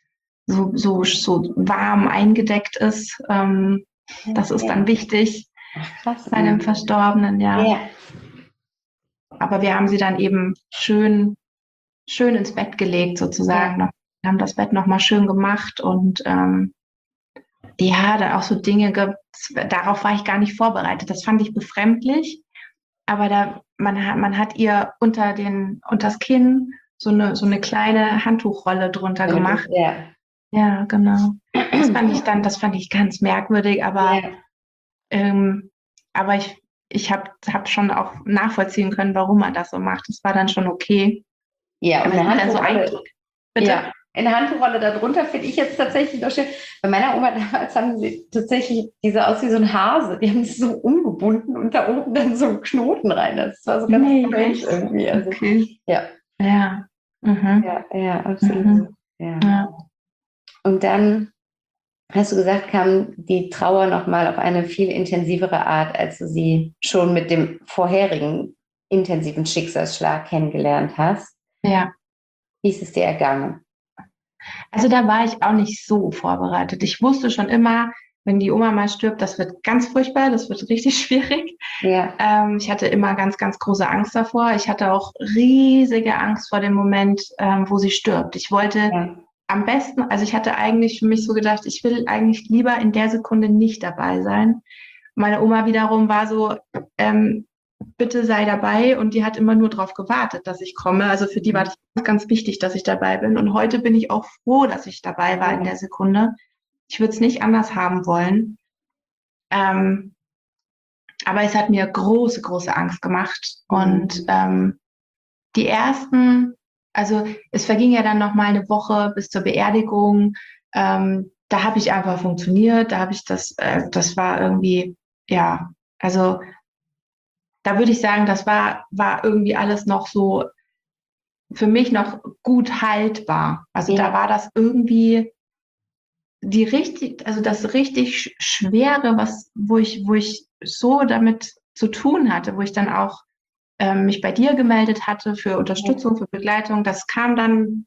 warm eingedeckt ist. Das ist dann wichtig bei einem Verstorbenen, ja. Aber wir haben sie dann eben schön ins Bett gelegt sozusagen. Wir haben das Bett nochmal schön gemacht und dann auch so Dinge, darauf war ich gar nicht vorbereitet. Das fand ich befremdlich. Aber man hat ihr unters Kinn so eine kleine Handtuchrolle drunter gemacht. Ja, genau. Das fand ich ganz merkwürdig, aber ich hab schon auch nachvollziehen können, warum man das so macht. Das war dann schon okay. Ja, und eine Handtuchrolle. Bitte? Ja, eine Handtuchrolle darunter finde ich jetzt tatsächlich noch schön. Bei meiner Oma damals haben sie tatsächlich, die sah aus wie so ein Hase. Die haben es so umgebunden und da oben dann so einen Knoten rein. Das war so ganz strange irgendwie. Also, okay. Ja. Mhm. Ja, absolut. Ja. Und dann hast du gesagt, kam die Trauer nochmal auf eine viel intensivere Art, als du sie schon mit dem vorherigen intensiven Schicksalsschlag kennengelernt hast. Ja. Wie ist es dir ergangen? Also da war ich auch nicht so vorbereitet. Ich wusste schon immer, wenn die Oma mal stirbt, das wird ganz furchtbar, das wird richtig schwierig. Ja. Ich hatte immer ganz, ganz große Angst davor. Ich hatte auch riesige Angst vor dem Moment, wo sie stirbt. Ich wollte am besten, also ich hatte eigentlich für mich so gedacht, ich will eigentlich lieber in der Sekunde nicht dabei sein. Meine Oma wiederum war so, bitte sei dabei, und die hat immer nur darauf gewartet, dass ich komme. Also für die war das ganz, ganz wichtig, dass ich dabei bin. Und heute bin ich auch froh, dass ich dabei war in der Sekunde. Ich würde es nicht anders haben wollen. Aber es hat mir große, große Angst gemacht. Und die ersten, also es verging ja dann noch mal eine Woche bis zur Beerdigung. Da habe ich einfach funktioniert. Da habe ich das war irgendwie, ja, also da würde ich sagen, das war irgendwie alles noch so für mich noch gut haltbar. Also da war das irgendwie also das richtig Schwere, wo ich so damit zu tun hatte, wo ich dann auch mich bei dir gemeldet hatte für Unterstützung, für Begleitung, das kam dann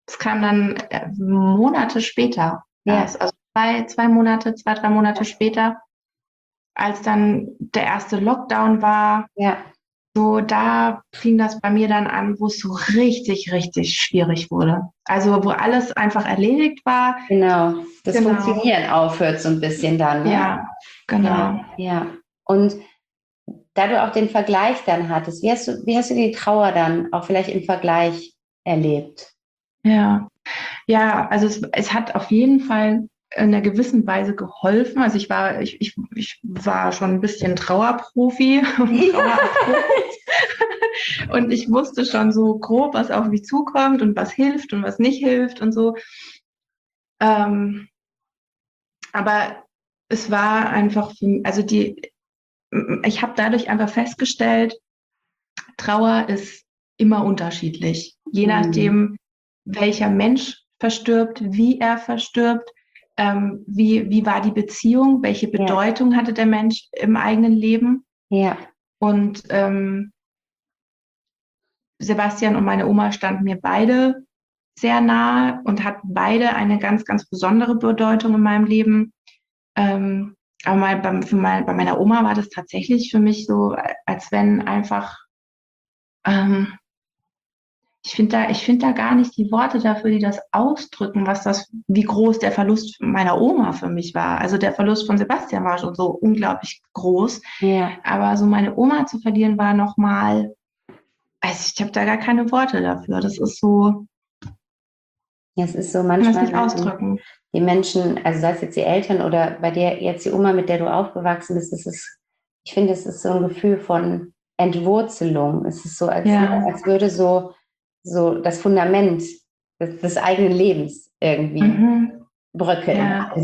Monate später. Ja. Also 2 Monate, 2, 3 Monate später, als dann der erste Lockdown war. Ja. So, da fing das bei mir dann an, wo es so richtig, richtig schwierig wurde. Also, wo alles einfach erledigt war. Genau, das Funktionieren aufhört so ein bisschen dann. Ne? Ja, genau. Ja. Und da du auch den Vergleich dann hattest, wie hast du die Trauer dann auch vielleicht im Vergleich erlebt? Ja, also es hat auf jeden Fall in einer gewissen Weise geholfen. Also ich war schon ein bisschen Trauerprofi und ich wusste schon so grob, was auf mich zukommt und was hilft und was nicht hilft und so. Aber es war einfach, ich habe dadurch einfach festgestellt, Trauer ist immer unterschiedlich, je nachdem, welcher Mensch verstirbt, wie er verstirbt, wie war die Beziehung, welche Bedeutung hatte der Mensch im eigenen Leben. Ja. Und Sebastian und meine Oma standen mir beide sehr nahe und hatten beide eine ganz, ganz besondere Bedeutung in meinem Leben. Aber bei meiner Oma war das tatsächlich für mich so, als wenn einfach ich finde da gar nicht die Worte dafür, die das ausdrücken, wie groß der Verlust meiner Oma für mich war. Also der Verlust von Sebastian war schon so unglaublich groß. Ja. Aber so meine Oma zu verlieren war nochmal, also ich habe da gar keine Worte dafür. Das ist so. Ja, es ist so manchmal. Kann das nicht ausdrücken. Die Menschen, also sei es jetzt die Eltern oder bei dir jetzt die Oma, mit der du aufgewachsen bist, ich finde, es ist so ein Gefühl von Entwurzelung. Es ist so, als würde so das Fundament des eigenen Lebens irgendwie bröckeln.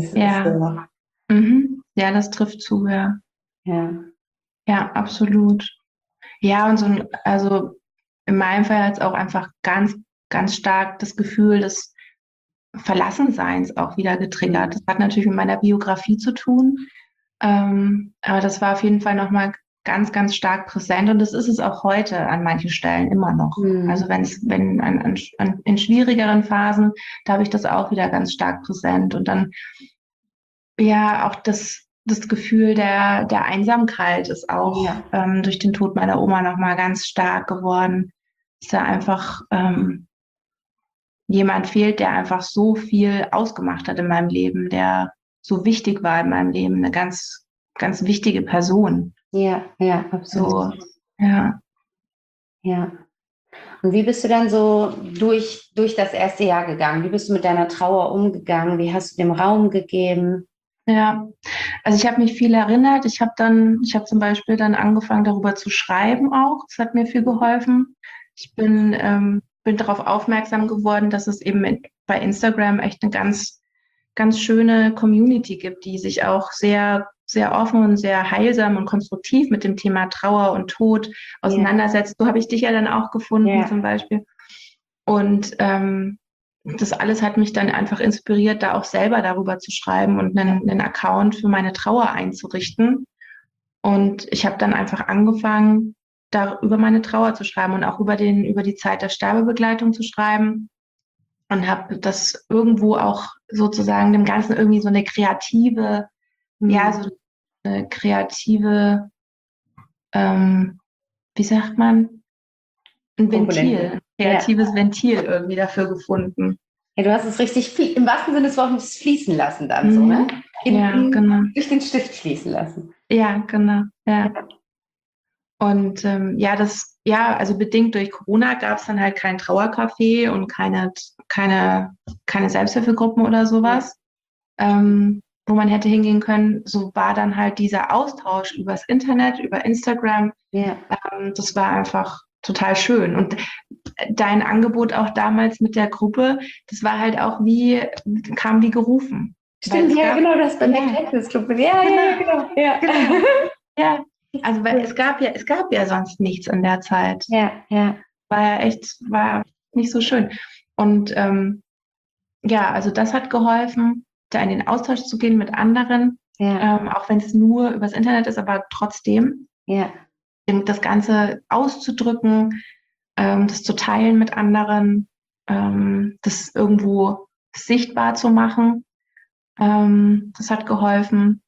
Ja, das trifft zu, ja. Ja. Ja, absolut. Ja, und also in meinem Fall hat es auch einfach ganz, ganz stark das Gefühl des Verlassenseins auch wieder getriggert. Das hat natürlich mit meiner Biografie zu tun, aber das war auf jeden Fall nochmal ganz, ganz stark präsent, und das ist es auch heute an manchen Stellen immer noch. Also in schwierigeren Phasen, da habe ich das auch wieder ganz stark präsent, und dann auch das Gefühl der Einsamkeit ist auch durch den Tod meiner Oma nochmal ganz stark geworden. Dass da einfach jemand fehlt, der einfach so viel ausgemacht hat in meinem Leben, der so wichtig war in meinem Leben, eine ganz, ganz wichtige Person. Ja, absolut. So, ja. Ja. Und wie bist du dann so durch das erste Jahr gegangen? Wie bist du mit deiner Trauer umgegangen? Wie hast du dem Raum gegeben? Ja, also ich habe mich viel erinnert. Ich habe zum Beispiel dann angefangen, darüber zu schreiben auch. Das hat mir viel geholfen. Ich bin darauf aufmerksam geworden, dass es eben bei Instagram echt eine ganz, ganz schöne Community gibt, die sich auch sehr, sehr offen und sehr heilsam und konstruktiv mit dem Thema Trauer und Tod auseinandersetzt. So habe ich dich ja dann auch gefunden zum Beispiel. Und das alles hat mich dann einfach inspiriert, da auch selber darüber zu schreiben und einen Account für meine Trauer einzurichten. Und ich habe dann einfach angefangen, da über meine Trauer zu schreiben und auch über die Zeit der Sterbebegleitung zu schreiben. und habe das irgendwo auch sozusagen dem Ganzen irgendwie so eine kreative, ja, so eine kreative, wie sagt man, ein Komponente. Ventil, ein Ja. kreatives Ventil irgendwie dafür gefunden. Ja, du hast es richtig im wahrsten Sinne des Wortes fließen lassen dann so, ne? Ja, genau. Durch den Stift fließen lassen. Ja, genau. Ja. Ja. Und also bedingt durch Corona gab es dann halt kein Trauercafé und keine Selbsthilfegruppen oder sowas, wo man hätte hingehen können. So war dann halt dieser Austausch übers Internet, über Instagram. Ja. Das war einfach total schön. Und dein Angebot auch damals mit der Gruppe, das war halt auch kam wie gerufen. Stimmt, ja, genau, das bei McCaffrey's Club. Ja, genau. Ja. Genau. Ja, also weil es gab ja sonst nichts in der Zeit. Ja, ja. War nicht so schön. Und also das hat geholfen, da in den Austausch zu gehen mit anderen, auch wenn es nur übers Internet ist, aber trotzdem das Ganze auszudrücken, das zu teilen mit anderen, das irgendwo sichtbar zu machen, das hat geholfen.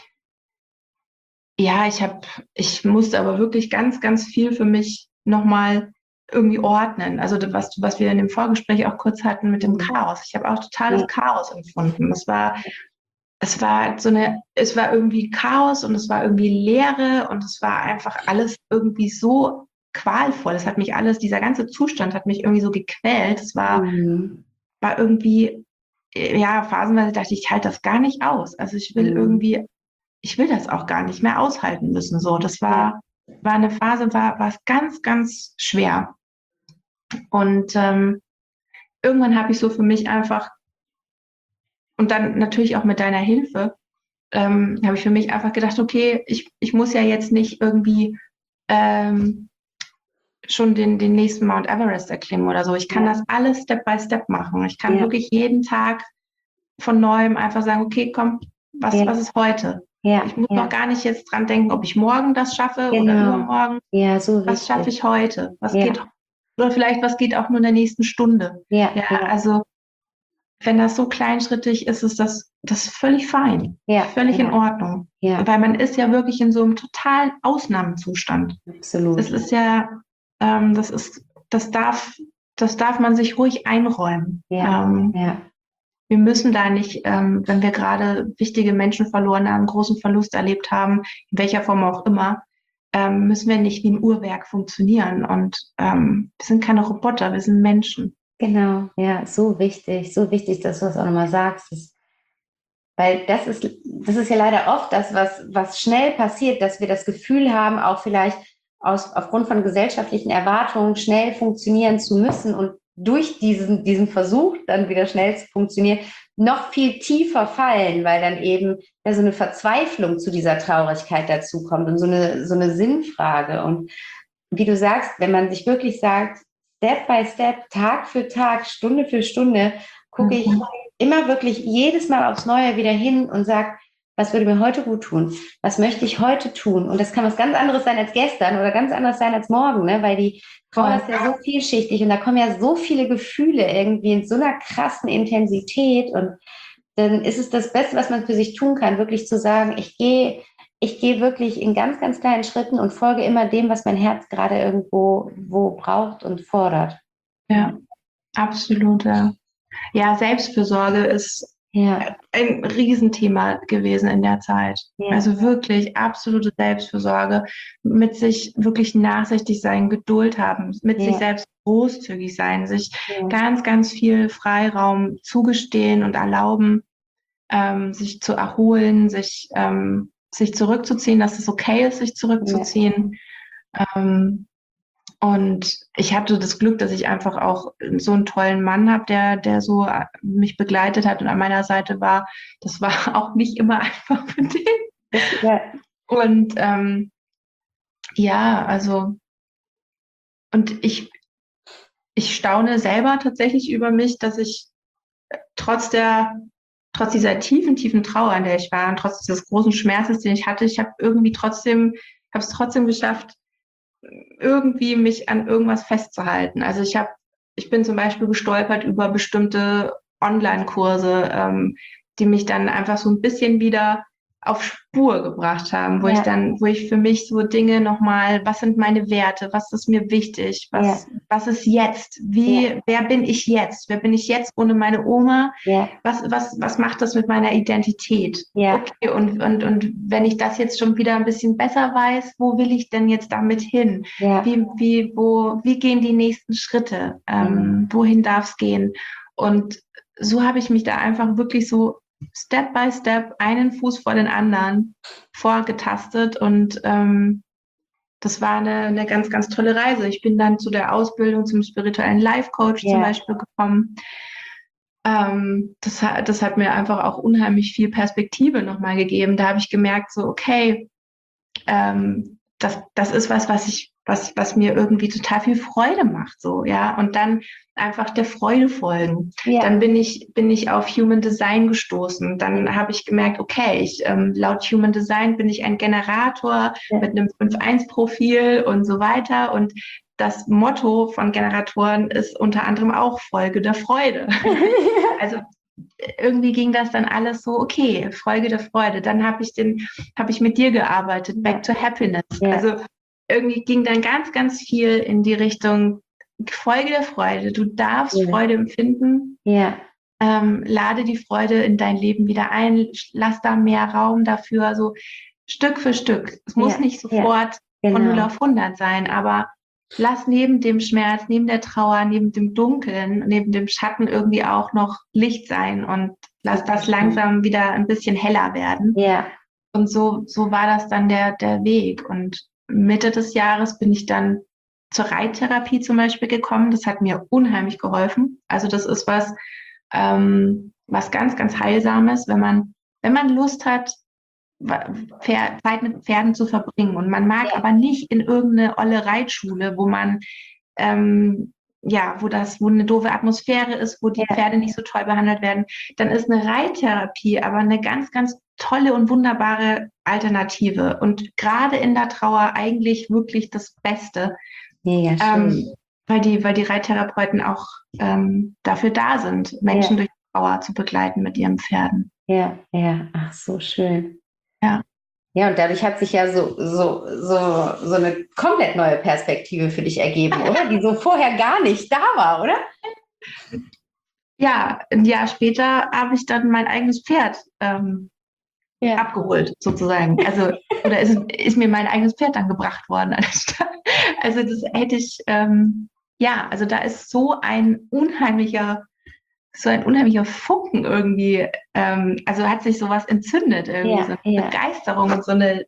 Ja, ich musste aber wirklich ganz, ganz viel für mich nochmal irgendwie ordnen. Also was wir in dem Vorgespräch auch kurz hatten mit dem Chaos. Ich habe auch totales Chaos empfunden. Es war irgendwie Chaos und es war irgendwie Leere und es war einfach alles irgendwie so qualvoll. Dieser ganze Zustand hat mich irgendwie so gequält. War irgendwie, ja, phasenweise dachte ich halte das gar nicht aus. Also ich will das auch gar nicht mehr aushalten müssen. So, das war eine Phase, war es ganz, ganz schwer. Und irgendwann habe ich so für mich einfach, und dann natürlich auch mit deiner Hilfe, habe ich für mich einfach gedacht, okay, ich muss ja jetzt nicht irgendwie schon den nächsten Mount Everest erklimmen oder so. Ich kann das alles Step by Step machen. Ich kann wirklich jeden Tag von neuem einfach sagen, okay, komm, was ist heute? Ich muss noch gar nicht jetzt dran denken, ob ich morgen das schaffe oder übermorgen. Ja, so was schaffe ich heute? Oder vielleicht, was geht auch nur in der nächsten Stunde? Also wenn das so kleinschrittig ist, ist das völlig fein. Völlig in Ordnung. Weil man ist ja wirklich in so einem totalen Ausnahmezustand. Absolut. Das ist ja, das darf man sich ruhig einräumen. Wir müssen da nicht, wenn wir gerade wichtige Menschen verloren haben, großen Verlust erlebt haben, in welcher Form auch immer, müssen wir nicht wie ein Uhrwerk funktionieren. Und wir sind keine Roboter, wir sind Menschen. Genau, ja, so wichtig, dass du das auch nochmal sagst. Weil das ist ja leider oft das, was schnell passiert, dass wir das Gefühl haben, auch vielleicht aufgrund von gesellschaftlichen Erwartungen schnell funktionieren zu müssen und durch diesen Versuch, dann wieder schnell zu funktionieren, noch viel tiefer fallen, weil dann eben so eine Verzweiflung zu dieser Traurigkeit dazukommt und so eine Sinnfrage. Und wie du sagst, wenn man sich wirklich sagt, Step by Step, Tag für Tag, Stunde für Stunde, gucke ich immer wirklich jedes Mal aufs Neue wieder hin und sage, was würde mir heute gut tun? Was möchte ich heute tun? Und das kann was ganz anderes sein als gestern oder ganz anderes sein als morgen, ne? Weil die Trauer ist ja so vielschichtig und da kommen ja so viele Gefühle irgendwie in so einer krassen Intensität und dann ist es das Beste, was man für sich tun kann, wirklich zu sagen, ich gehe wirklich in ganz, ganz kleinen Schritten und folge immer dem, was mein Herz gerade irgendwo braucht und fordert. Ja, absolut, ja. Ja, Selbstfürsorge ist ein Riesenthema gewesen in der Zeit. Also wirklich absolute Selbstfürsorge, mit sich wirklich nachsichtig sein, Geduld haben, mit sich selbst großzügig sein, sich ganz, ganz viel Freiraum zugestehen und erlauben, sich zu erholen, sich zurückzuziehen, dass es okay ist, sich zurückzuziehen. Und ich hatte das Glück, dass ich einfach auch so einen tollen Mann habe, der so mich begleitet hat und an meiner Seite war. Das war auch nicht immer einfach für den. Und also, und ich staune selber tatsächlich über mich, dass ich trotz dieser tiefen, tiefen Trauer, in der ich war und trotz dieses großen Schmerzes, den ich hatte, ich habe es trotzdem geschafft, irgendwie mich an irgendwas festzuhalten. Also ich habe ich bin zum Beispiel gestolpert über bestimmte Online-Kurse, die mich dann einfach so ein bisschen wieder auf Spur gebracht haben, wo ich für mich so Dinge nochmal, was sind meine Werte, was ist mir wichtig, was ist jetzt, wer bin ich jetzt? Wer bin ich jetzt ohne meine Oma? Was macht das mit meiner Identität? Okay, und wenn ich das jetzt schon wieder ein bisschen besser weiß, wo will ich denn jetzt damit hin? Wie gehen die nächsten Schritte? Wohin darf es gehen? Und so habe ich mich da einfach wirklich so Step by Step, einen Fuß vor den anderen vorgetastet und das war eine ganz, ganz tolle Reise. Ich bin dann zu der Ausbildung zum spirituellen Life-Coach zum Beispiel gekommen. Das hat mir einfach auch unheimlich viel Perspektive nochmal gegeben. Da habe ich gemerkt, so okay, das ist was mir irgendwie total viel Freude macht, so, ja, und dann einfach der Freude folgen. Dann bin ich auf Human Design gestoßen. Dann habe ich gemerkt, okay, laut Human Design bin ich ein Generator mit einem 5-1-Profil und so weiter. Und das Motto von Generatoren ist unter anderem auch Folge der Freude. Also irgendwie ging das dann alles so, okay, Folge der Freude. Dann habe ich mit dir gearbeitet, Back to Happiness. Also irgendwie ging dann ganz, ganz viel in die Richtung Folge der Freude. Du darfst Freude empfinden. Lade die Freude in dein Leben wieder ein. Lass da mehr Raum dafür, so Stück für Stück. Es muss nicht sofort von 0 auf 100 sein, aber lass neben dem Schmerz, neben der Trauer, neben dem Dunkeln, neben dem Schatten irgendwie auch noch Licht sein und lass das langsam wieder ein bisschen heller werden. Und so war das dann der Weg. Und Mitte des Jahres bin ich dann zur Reittherapie zum Beispiel gekommen. Das hat mir unheimlich geholfen. Also das ist was ganz, ganz Heilsames, wenn man Lust hat, Zeit mit Pferden zu verbringen. Und man mag aber nicht in irgendeine olle Reitschule, wo man wo eine doofe Atmosphäre ist, wo die Pferde nicht so toll behandelt werden, dann ist eine Reittherapie aber eine ganz, ganz tolle und wunderbare Alternative. Und gerade in der Trauer eigentlich wirklich das Beste. Mega schön. Weil die Reittherapeuten auch dafür da sind, Menschen durch Trauer zu begleiten mit ihren Pferden. Ach, so schön. Ja, und dadurch hat sich ja so eine komplett neue Perspektive für dich ergeben, oder? Die so vorher gar nicht da war, oder? Ja, ein Jahr später habe ich dann mein eigenes Pferd abgeholt, sozusagen. Also, oder ist mir mein eigenes Pferd dann gebracht worden. Also das hätte ich, also da ist so ein unheimlicher Funken irgendwie, also hat sich sowas entzündet irgendwie, so eine Begeisterung und so eine,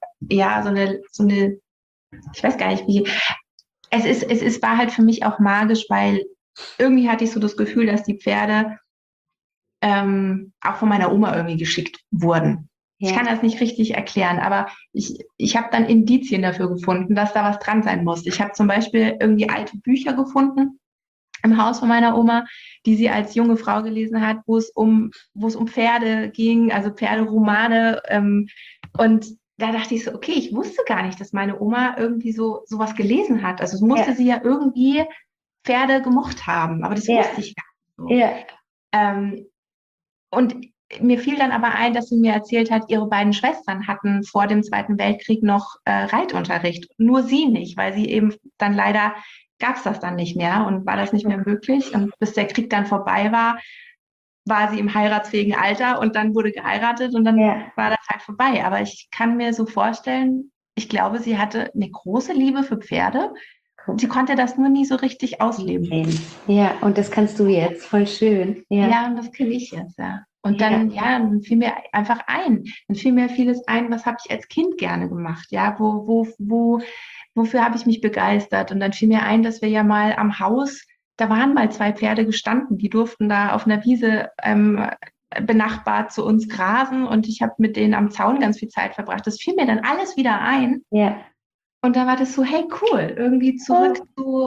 ich weiß gar nicht wie, war halt für mich auch magisch, weil irgendwie hatte ich so das Gefühl, dass die Pferde auch von meiner Oma irgendwie geschickt wurden. Ich kann das nicht richtig erklären, aber ich habe dann Indizien dafür gefunden, dass da was dran sein muss. Ich habe zum Beispiel irgendwie alte Bücher gefunden im Haus von meiner Oma, die sie als junge Frau gelesen hat, wo es um Pferde ging, also Pferderomane. Und da dachte ich so, okay, ich wusste gar nicht, dass meine Oma irgendwie sowas gelesen hat. Also es musste sie ja irgendwie Pferde gemocht haben, aber das wusste ich gar nicht so. Und mir fiel dann aber ein, dass sie mir erzählt hat, ihre beiden Schwestern hatten vor dem Zweiten Weltkrieg noch Reitunterricht. Nur sie nicht, weil sie eben dann leider gab es das dann nicht mehr und war das nicht mehr möglich. Und bis der Krieg dann vorbei war sie im heiratsfähigen Alter und dann wurde geheiratet und dann war das halt vorbei. Aber ich kann mir so vorstellen, ich glaube, sie hatte eine große Liebe für Pferde. Sie konnte das nur nie so richtig ausleben. Ja, und das kannst du jetzt, voll schön. Ja, und das kenne ich jetzt, Und dann, dann fiel mir einfach dann fiel mir vieles ein, was habe ich als Kind gerne gemacht, wofür habe ich mich begeistert? Und dann fiel mir ein, dass wir ja mal am Haus, da waren mal 2 Pferde gestanden, die durften da auf einer Wiese benachbart zu uns grasen und ich habe mit denen am Zaun ganz viel Zeit verbracht. Das fiel mir dann alles wieder ein. Und da war das so, hey, cool, irgendwie zurück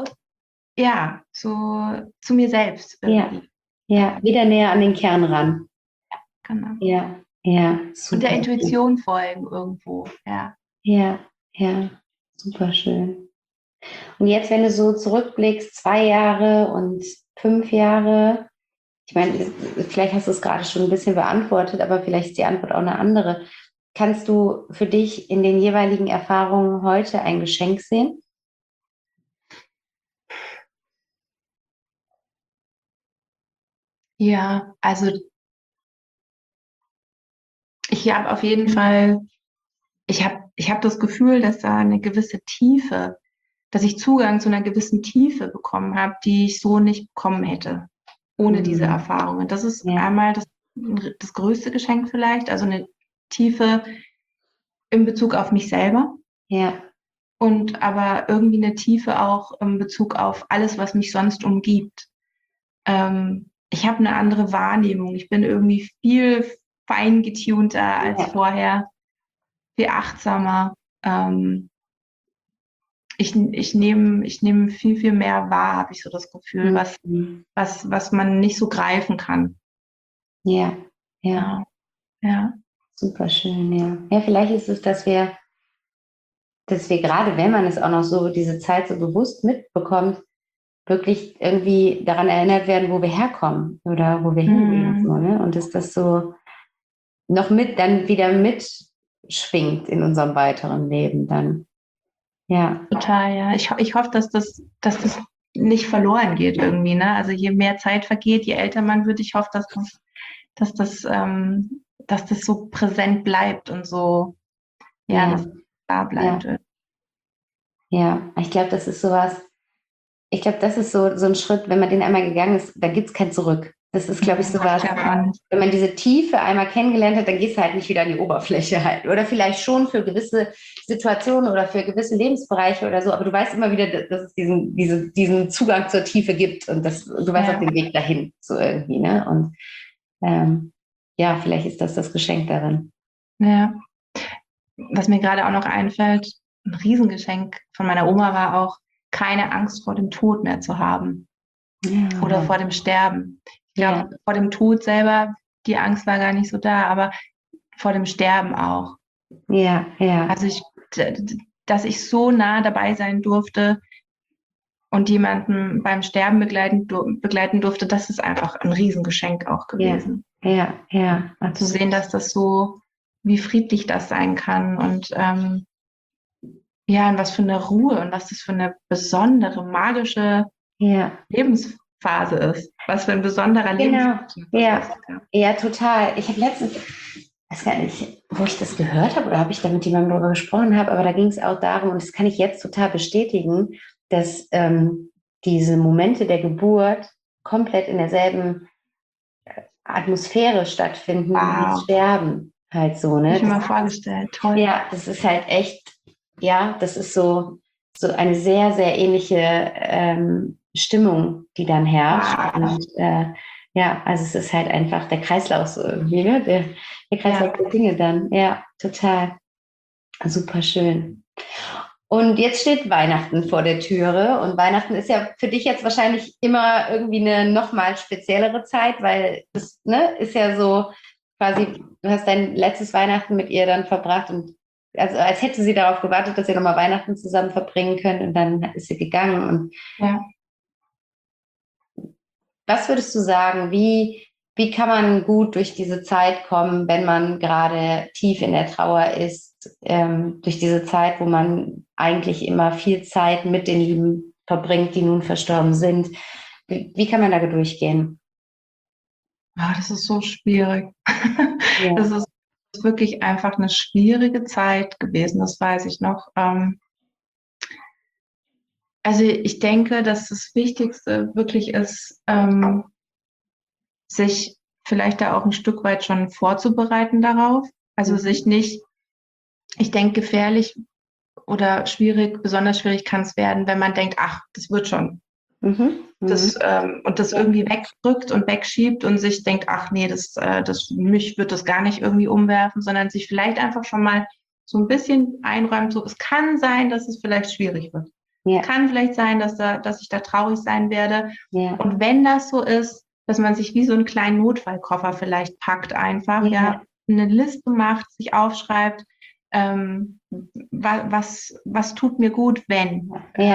zu mir selbst. Irgendwie. Wieder näher an den Kern ran. Genau. Super. Und der Intuition folgen irgendwo, super schön. Und jetzt, wenn du so zurückblickst, 2 Jahre und 5 Jahre, ich meine, vielleicht hast du es gerade schon ein bisschen beantwortet, aber vielleicht ist die Antwort auch eine andere. Kannst du für dich in den jeweiligen Erfahrungen heute ein Geschenk sehen? Ja, also ich habe auf jeden Fall, ich hab das Gefühl, dass da eine gewisse Tiefe, dass ich Zugang zu einer gewissen Tiefe bekommen habe, die ich so nicht bekommen hätte, ohne diese Erfahrungen. Das ist Ja, einmal das größte Geschenk vielleicht, also eine Tiefe in Bezug auf mich selber ja, und aber irgendwie eine Tiefe auch in Bezug auf alles, was mich sonst umgibt. Ich habe eine andere Wahrnehmung. Ich bin irgendwie viel feingetunter als ja, vorher, viel achtsamer. Ich nehm viel, viel mehr wahr, habe ich so das Gefühl, mhm. was man nicht so greifen kann. Ja, ja, Ja, ja, super schön, ja. Ja, vielleicht ist es, dass wir gerade, wenn man es auch noch so diese Zeit so bewusst mitbekommt, wirklich irgendwie daran erinnert werden, wo wir herkommen oder wo wir hingehen. So, mhm. ne? Und dass das so noch dann wieder mitschwingt in unserem weiteren Leben dann. Ja, Total, ja. Ich hoffe, dass das nicht verloren geht irgendwie, ne? Also je mehr Zeit vergeht, je älter man wird, ich hoffe, dass das so präsent bleibt und so, ja, ja, dass es da ja, bleibt. ja. Ich glaube, das ist so ein Schritt, wenn man den einmal gegangen ist, da gibt es kein Zurück. Das ist, glaube ich, Ich sowas, glaube auch nicht. wenn man diese Tiefe einmal kennengelernt hat, dann gehst du halt nicht wieder an die Oberfläche halt. Oder vielleicht schon für gewisse Situationen oder für gewisse Lebensbereiche oder so, aber du weißt immer wieder, dass es diesen Zugang zur Tiefe gibt und du weißt auf Ja, den Weg dahin, so irgendwie, ne? Und ja, vielleicht ist das Geschenk darin. ja. Was mir gerade auch noch einfällt, ein Riesengeschenk von meiner Oma war auch, keine Angst vor dem Tod mehr zu haben oder Ja, vor dem Sterben. Ich ja, glaube, vor dem Tod selber, die Angst war gar nicht so da, aber vor dem Sterben auch. ja, ja, Also dass ich so nah dabei sein durfte und jemanden beim Sterben begleiten durfte, das ist einfach ein Riesengeschenk auch ja, gewesen. ja, ja, Zu absolut. sehen, dass das so, wie friedlich das sein kann und ja, und was für eine Ruhe und was das für eine besondere, magische Ja. Lebensphase ist. Was für ein besonderer Genau, Lebensabschnitt das ja, ist. Ja. ja, total. Ich habe letztens, weiß gar nicht, wo ich das gehört habe oder ob ich da mit jemandem darüber gesprochen habe, aber da ging es auch darum, und das kann ich jetzt total bestätigen, dass diese Momente der Geburt komplett in derselben Atmosphäre stattfinden wie das Wow. Sterben. Halt so, Hab ne? ich mir mal vorgestellt. Toll. Ja, das ist halt echt, ja, das ist so eine sehr, sehr ähnliche Stimmung, die dann herrscht. Wow. Und ja, also es ist halt einfach der Kreislauf so irgendwie, ne? Der Ja. Kreislauf der Dinge dann. Ja, total. Super schön. Und jetzt steht Weihnachten vor der Türe. Und Weihnachten ist ja für dich jetzt wahrscheinlich immer irgendwie eine nochmal speziellere Zeit, weil das, ne, ist ja so quasi, du hast dein letztes Weihnachten mit ihr dann verbracht und also als hätte sie darauf gewartet, dass ihr nochmal Weihnachten zusammen verbringen könnt und dann ist sie gegangen. Und Ja. was würdest du sagen, wie kann man gut durch diese Zeit kommen, wenn man gerade tief in der Trauer ist, durch diese Zeit, wo man eigentlich immer viel Zeit mit den Lieben verbringt, die nun verstorben sind? Wie kann man da durchgehen? Ah, das ist so schwierig. Ja. Das ist wirklich einfach eine schwierige Zeit gewesen, das weiß ich noch. Also ich denke, dass das Wichtigste wirklich ist, sich vielleicht da auch ein Stück weit schon vorzubereiten darauf. Also sich Mhm. nicht, ich denke, gefährlich oder schwierig, besonders schwierig kann es werden, wenn man denkt, ach, das wird schon. Mhm. Mhm. Und das Ja. irgendwie wegdrückt und wegschiebt und sich denkt, ach nee, mich wird das gar nicht irgendwie umwerfen, sondern sich vielleicht einfach schon mal so ein bisschen einräumt, so, es kann sein, dass es vielleicht schwierig wird. Ja. Kann vielleicht sein, dass ich da traurig sein werde. Ja. Und wenn das so ist, dass man sich wie so einen kleinen Notfallkoffer vielleicht packt einfach, Ja. ja, eine Liste macht, sich aufschreibt, was tut mir gut, wenn?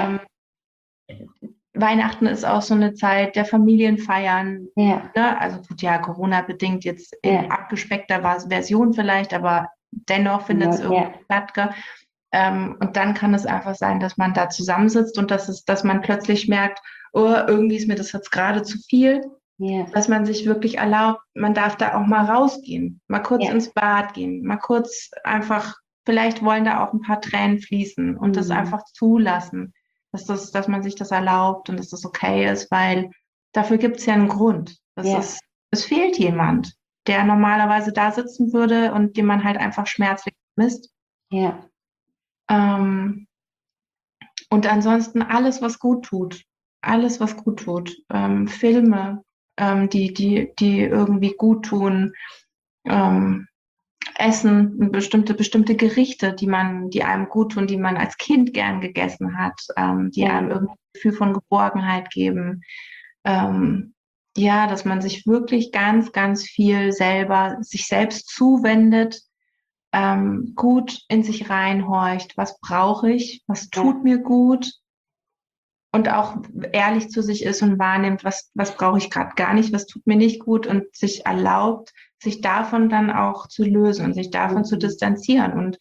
Weihnachten ist auch so eine Zeit der Familienfeiern. Ja. Ne? Also gut, ja, Corona-bedingt jetzt in abgespeckter Version vielleicht, aber dennoch findet es irgendwie statt. Und dann kann es einfach sein, dass man da zusammensitzt und dass man plötzlich merkt, oh, irgendwie ist mir das jetzt gerade zu viel. Dass man sich wirklich erlaubt, man darf da auch mal rausgehen, mal kurz ins Bad gehen, mal kurz einfach, vielleicht wollen da auch ein paar Tränen fließen und das einfach zulassen, dass man sich das erlaubt und dass das okay ist, weil dafür gibt es ja einen Grund. Es fehlt jemand, der normalerweise da sitzen würde und den man halt einfach schmerzlich vermisst. Und ansonsten alles, was gut tut. Alles, was gut tut. Filme, die irgendwie gut tun. Essen, bestimmte Gerichte, die einem gut tun, die man als Kind gern gegessen hat, die einem irgendwie ein Gefühl von Geborgenheit geben. Dass man sich wirklich ganz, ganz viel sich selbst zuwendet, gut in sich reinhorcht, was brauche ich, was tut mir gut und auch ehrlich zu sich ist und wahrnimmt, was brauche ich gerade gar nicht, was tut mir nicht gut und sich erlaubt, sich davon dann auch zu lösen und sich davon zu distanzieren und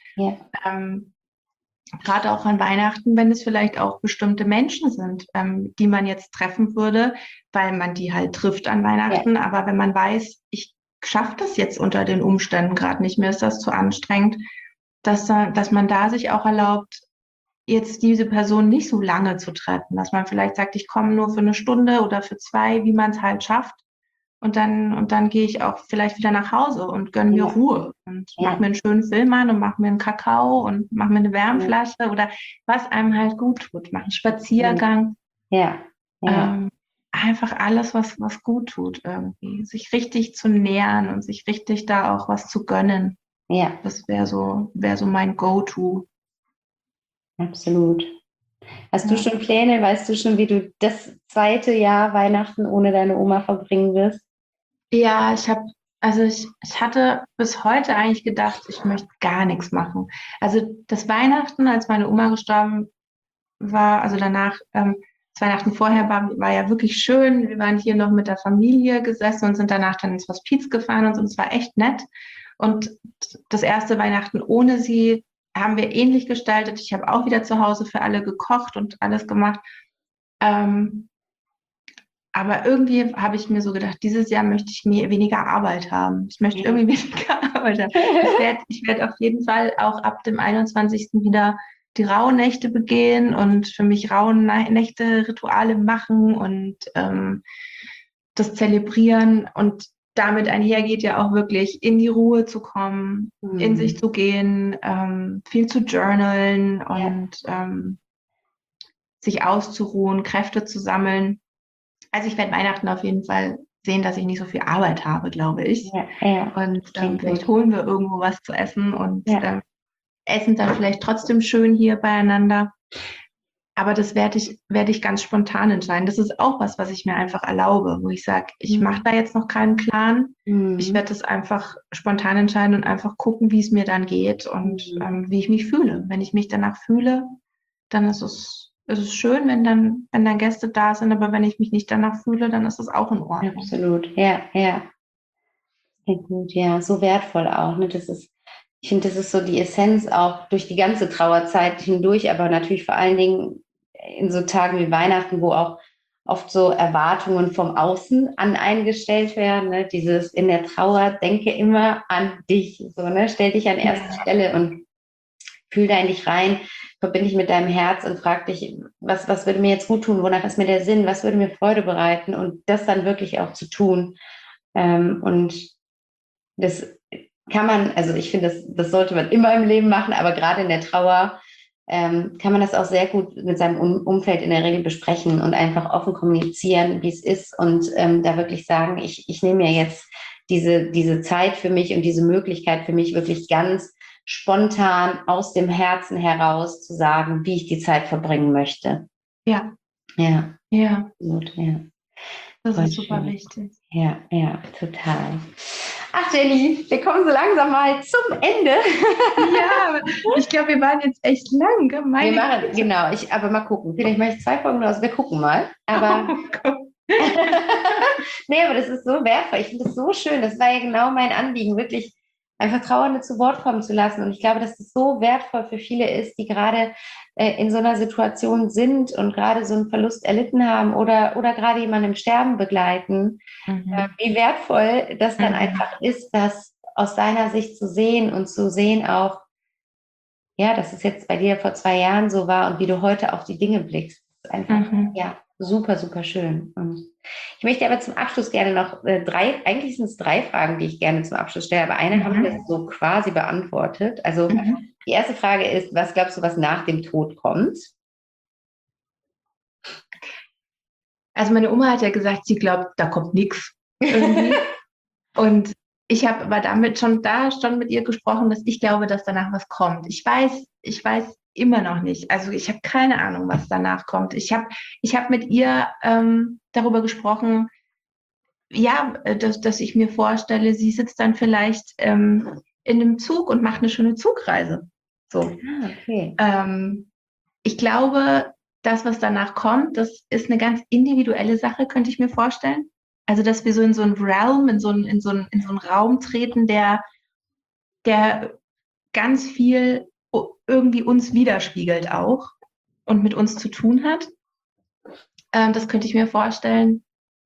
gerade auch an Weihnachten, wenn es vielleicht auch bestimmte Menschen sind, die man jetzt treffen würde, weil man die halt trifft an Weihnachten, aber wenn man weiß, ich schaffe das jetzt unter den Umständen gerade nicht mehr, ist das zu anstrengend, dass man da sich auch erlaubt, jetzt diese Person nicht so lange zu treffen, dass man vielleicht sagt, ich komme nur für eine Stunde oder für 2, wie man es halt schafft. Und dann gehe ich auch vielleicht wieder nach Hause und gönne mir Ruhe und mache mir einen schönen Film an und mache mir einen Kakao und mache mir eine Wärmflasche oder was einem halt gut tut. Mache einen Spaziergang. Einfach alles, was gut tut irgendwie. Sich richtig zu nähern und sich richtig da auch was zu gönnen. Das wäre so mein Go-To. Absolut. Hast du schon Pläne? Weißt du schon, wie du das 2. Jahr Weihnachten ohne deine Oma verbringen wirst? Ja, ich hatte bis heute eigentlich gedacht, ich möchte gar nichts machen. Also das Weihnachten, als meine Oma gestorben war, also danach, das Weihnachten vorher war ja wirklich schön. Wir waren hier noch mit der Familie gesessen und sind danach dann ins Hospiz gefahren und so. Es war echt nett. Und das erste Weihnachten ohne sie haben wir ähnlich gestaltet. Ich habe auch wieder zu Hause für alle gekocht und alles gemacht. Aber irgendwie habe ich mir so gedacht, dieses Jahr möchte ich weniger Arbeit haben. Ich möchte irgendwie weniger Arbeit haben. Ich werd auf jeden Fall auch ab dem 21. wieder die Rauhnächte begehen und für mich Rauhnächte Rituale machen und das zelebrieren. Und damit einhergeht ja auch wirklich in die Ruhe zu kommen, in sich zu gehen, viel zu journalen und sich auszuruhen, Kräfte zu sammeln. Also ich werde Weihnachten auf jeden Fall sehen, dass ich nicht so viel Arbeit habe, glaube ich. Und vielleicht holen wir irgendwo was zu essen und essen dann vielleicht trotzdem schön hier beieinander. Aber das werde ich ganz spontan entscheiden. Das ist auch was ich mir einfach erlaube, wo ich sage, ich mache da jetzt noch keinen Plan. Ich werde das einfach spontan entscheiden und einfach gucken, wie es mir dann geht und wie ich mich fühle. Wenn ich mich danach fühle, dann ist es schön, wenn dann Gäste da sind, aber wenn ich mich nicht danach fühle, dann ist es auch in Ordnung. Absolut, ja. Sehr gut, ja, so wertvoll auch. Ne? Ich finde, das ist so die Essenz auch durch die ganze Trauerzeit hindurch, aber natürlich vor allen Dingen in so Tagen wie Weihnachten, wo auch oft so Erwartungen vom Außen an einen gestellt werden. Ne? Dieses in der Trauer, denke immer an dich, so, ne? Stell dich an erste Stelle und fühl da in dich rein, verbinde dich mit deinem Herz und frag dich, was würde mir jetzt gut tun, wonach ist mir der Sinn, was würde mir Freude bereiten und das dann wirklich auch zu tun. Und das kann man, also ich finde, das sollte man immer im Leben machen, aber gerade in der Trauer kann man das auch sehr gut mit seinem Umfeld in der Regel besprechen und einfach offen kommunizieren, wie es ist und da wirklich sagen, ich nehme mir jetzt diese Zeit für mich und diese Möglichkeit für mich wirklich ganz spontan aus dem Herzen heraus zu sagen, wie ich die Zeit verbringen möchte. Ja. Gut, ja. Das ist super wichtig. Ja, total. Ach Jenny, wir kommen so langsam mal zum Ende. Ja, ich glaube, wir waren jetzt echt lang. Wir machen, genau, aber mal gucken. Vielleicht mache ich 2 Folgen raus, wir gucken mal. Aber nee, aber das ist so wertvoll. Ich finde das so schön. Das war ja genau mein Anliegen, wirklich einfach Trauernde zu Wort kommen zu lassen. Und ich glaube, dass das so wertvoll für viele ist, die gerade in so einer Situation sind und gerade so einen Verlust erlitten haben oder gerade jemanden im Sterben begleiten. Wie wertvoll das dann einfach ist, das aus deiner Sicht zu sehen und zu sehen auch, ja, dass es jetzt bei dir vor 2 Jahren so war und wie du heute auf die Dinge blickst. Das ist einfach, ja, super, super schön. Und ich möchte aber zum Abschluss gerne noch 3, eigentlich sind es 3 Fragen, die ich gerne zum Abschluss stelle, aber eine haben wir jetzt so quasi beantwortet. Also die erste Frage ist, was glaubst du, was nach dem Tod kommt? Also meine Oma hat ja gesagt, sie glaubt, da kommt nichts irgendwie. Und ich habe aber damit schon mit ihr gesprochen, dass ich glaube, dass danach was kommt. Ich weiß immer noch nicht. Also ich habe keine Ahnung, was danach kommt. Ich hab mit ihr darüber gesprochen, ja, dass ich mir vorstelle, sie sitzt dann vielleicht in einem Zug und macht eine schöne Zugreise. So. Okay. Ich glaube, das, was danach kommt, das ist eine ganz individuelle Sache, könnte ich mir vorstellen. Also, dass wir so in so einen Realm, in so einen Raum treten, der ganz viel irgendwie uns widerspiegelt auch und mit uns zu tun hat. Das könnte ich mir vorstellen.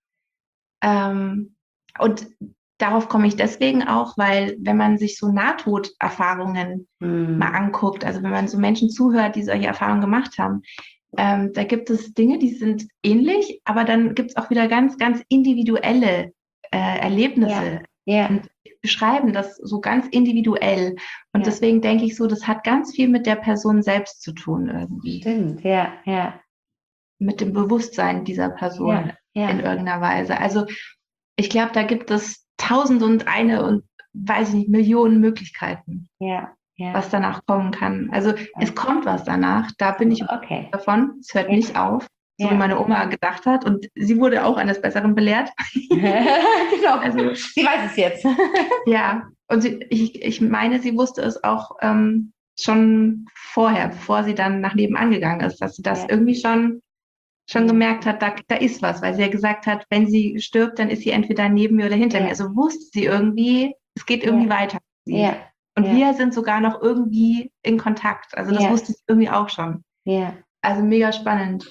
Und darauf komme ich deswegen auch, weil wenn man sich so Nahtoderfahrungen mal anguckt, also wenn man so Menschen zuhört, die solche Erfahrungen gemacht haben, da gibt es Dinge, die sind ähnlich, aber dann gibt es auch wieder ganz, ganz individuelle Erlebnisse. Und beschreiben das so ganz individuell. Und deswegen denke ich so, das hat ganz viel mit der Person selbst zu tun irgendwie. Stimmt, ja. Mit dem Bewusstsein dieser Person in irgendeiner Weise. Also ich glaube, da gibt es 1001 und weiß ich nicht, Millionen Möglichkeiten, was danach kommen kann. Also es kommt was danach, da bin ich davon, es hört nicht auf, so wie meine Oma gedacht hat und sie wurde auch eines Besseren belehrt. Genau, also sie weiß es jetzt. Ja, und ich meine, sie wusste es auch schon vorher, bevor sie dann nach nebenan gegangen ist, dass sie das irgendwie schon gemerkt hat, da ist was, weil sie ja gesagt hat, wenn sie stirbt, dann ist sie entweder neben mir oder hinter mir. Also wusste sie irgendwie, es geht irgendwie weiter. Und wir sind sogar noch irgendwie in Kontakt. Also das wusste sie irgendwie auch schon. Also mega spannend.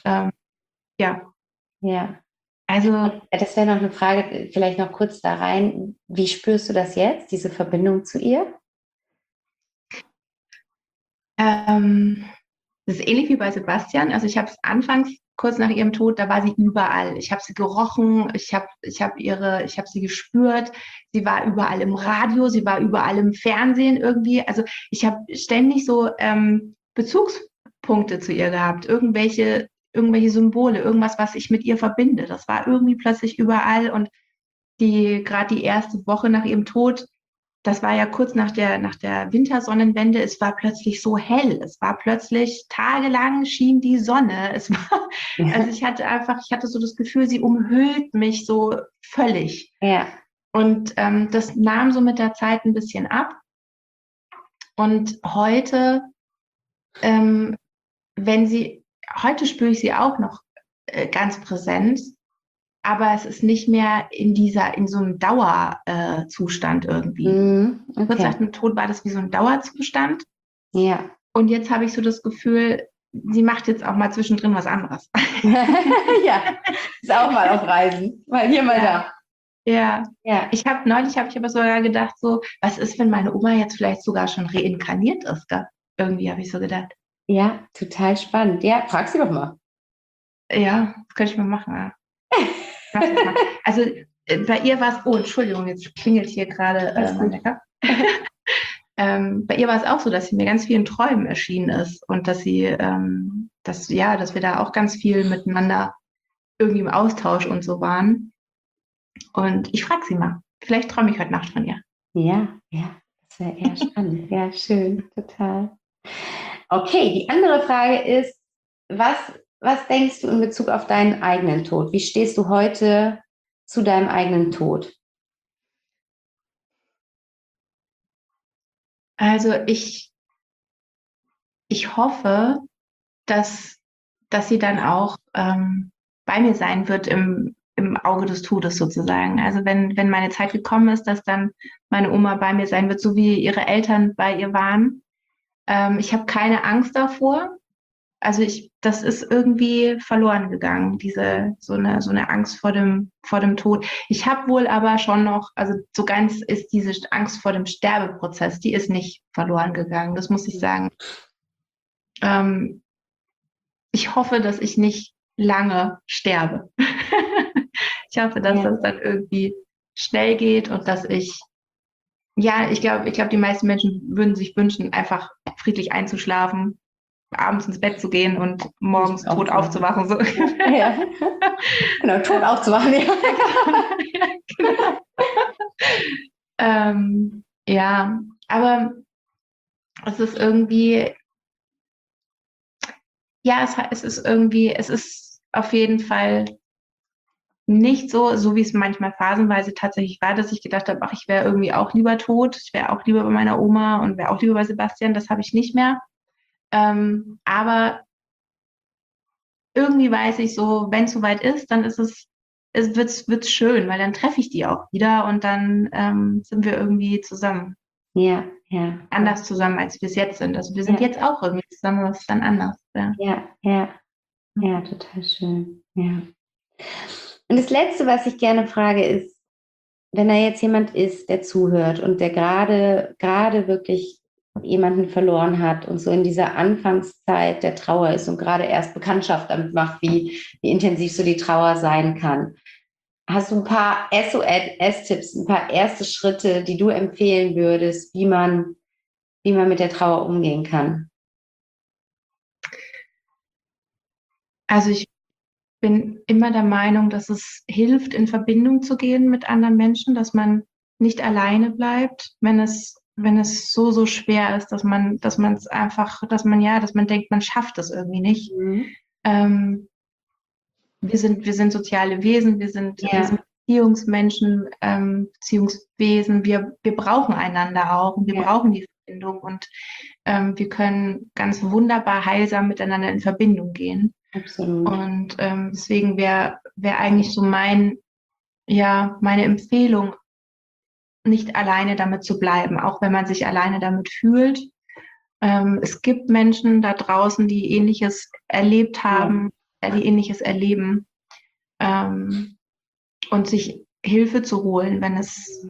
Also das wäre noch eine Frage, vielleicht noch kurz da rein. Wie spürst du das jetzt, diese Verbindung zu ihr? Das ist ähnlich wie bei Sebastian. Also ich habe es anfangs, kurz nach ihrem Tod, da war sie überall. Ich habe sie gerochen, ich habe sie gespürt. Sie war überall im Radio, sie war überall im Fernsehen irgendwie. Also ich habe ständig so Bezugspunkte zu ihr gehabt, irgendwelche Symbole, irgendwas, was ich mit ihr verbinde. Das war irgendwie plötzlich überall und gerade die erste Woche nach ihrem Tod, das war ja kurz nach der Wintersonnenwende, es war plötzlich so hell, es war plötzlich tagelang schien die Sonne, also ich hatte so das Gefühl, sie umhüllt mich so völlig. Und das nahm so mit der Zeit ein bisschen ab. Und heute, heute spüre ich sie auch noch ganz präsent, aber es ist nicht mehr in so einem Dauerzustand irgendwie. Kurz nach dem Tod war das wie so ein Dauerzustand. Und jetzt habe ich so das Gefühl, sie macht jetzt auch mal zwischendrin was anderes. Ist auch mal auf Reisen, mal hier, mal da. Neulich habe ich aber sogar gedacht, so, was ist, wenn meine Oma jetzt vielleicht sogar schon reinkarniert ist? Da? Irgendwie habe ich so gedacht. Ja, total spannend. Ja, frag sie doch mal. Ja, das könnte ich mal machen. Ja. Also bei ihr war es, oh Entschuldigung, jetzt klingelt hier gerade mein Wecker. Bei ihr war es auch so, dass sie mir ganz viel in Träumen erschienen ist und dass dass wir da auch ganz viel miteinander irgendwie im Austausch und so waren. Und ich frage sie mal, vielleicht träume ich heute Nacht von ihr. Ja, das wäre eher spannend. Ja, schön, total. Okay, die andere Frage ist, was denkst du in Bezug auf deinen eigenen Tod? Wie stehst du heute zu deinem eigenen Tod? Also ich hoffe, dass sie dann auch bei mir sein wird im Auge des Todes sozusagen. Also wenn meine Zeit gekommen ist, dass dann meine Oma bei mir sein wird, so wie ihre Eltern bei ihr waren. Ich habe keine Angst davor. Also das ist irgendwie verloren gegangen, so eine Angst vor dem Tod. Ich habe wohl aber schon noch, also so ganz ist diese Angst vor dem Sterbeprozess, die ist nicht verloren gegangen, das muss ich sagen. Ich hoffe, dass ich nicht lange sterbe. Ich hoffe, dass das dann irgendwie schnell geht und dass ich glaube, die meisten Menschen würden sich wünschen, einfach friedlich einzuschlafen, abends ins Bett zu gehen und morgens tot aufzuwachen. So. Ja. Genau, tot aufzuwachen, ja. Genau. Ja, aber es ist irgendwie, ja, es ist auf jeden Fall nicht so wie es manchmal phasenweise tatsächlich war, dass ich gedacht habe, ach, ich wäre irgendwie auch lieber tot, ich wäre auch lieber bei meiner Oma und wäre auch lieber bei Sebastian, das habe ich nicht mehr. Aber irgendwie weiß ich so, wenn es soweit ist, dann wird's schön, weil dann treffe ich die auch wieder und dann sind wir irgendwie zusammen. Ja. Anders zusammen, als wir es jetzt sind. Also wir sind jetzt auch irgendwie zusammen, aber es ist dann anders. Ja, total schön. Ja. Und das Letzte, was ich gerne frage, ist, wenn da jetzt jemand ist, der zuhört und der gerade wirklich jemanden verloren hat und so in dieser Anfangszeit der Trauer ist und gerade erst Bekanntschaft damit macht, wie intensiv so die Trauer sein kann. Hast du ein paar SOS-Tipps, ein paar erste Schritte, die du empfehlen würdest, wie man mit der Trauer umgehen kann? Also ich bin immer der Meinung, dass es hilft, in Verbindung zu gehen mit anderen Menschen, dass man nicht alleine bleibt, wenn es so schwer ist, dass man es einfach, dass man denkt, man schafft es irgendwie nicht. Wir sind soziale Wesen, wir sind Beziehungsmenschen, Beziehungswesen, wir brauchen einander auch und wir brauchen die Verbindung und wir können ganz wunderbar heilsam miteinander in Verbindung gehen. Absolut. Und deswegen wäre eigentlich so meine Empfehlung, nicht alleine damit zu bleiben, auch wenn man sich alleine damit fühlt. Es gibt Menschen da draußen, die Ähnliches erlebt haben, die Ähnliches erleben, und sich Hilfe zu holen, wenn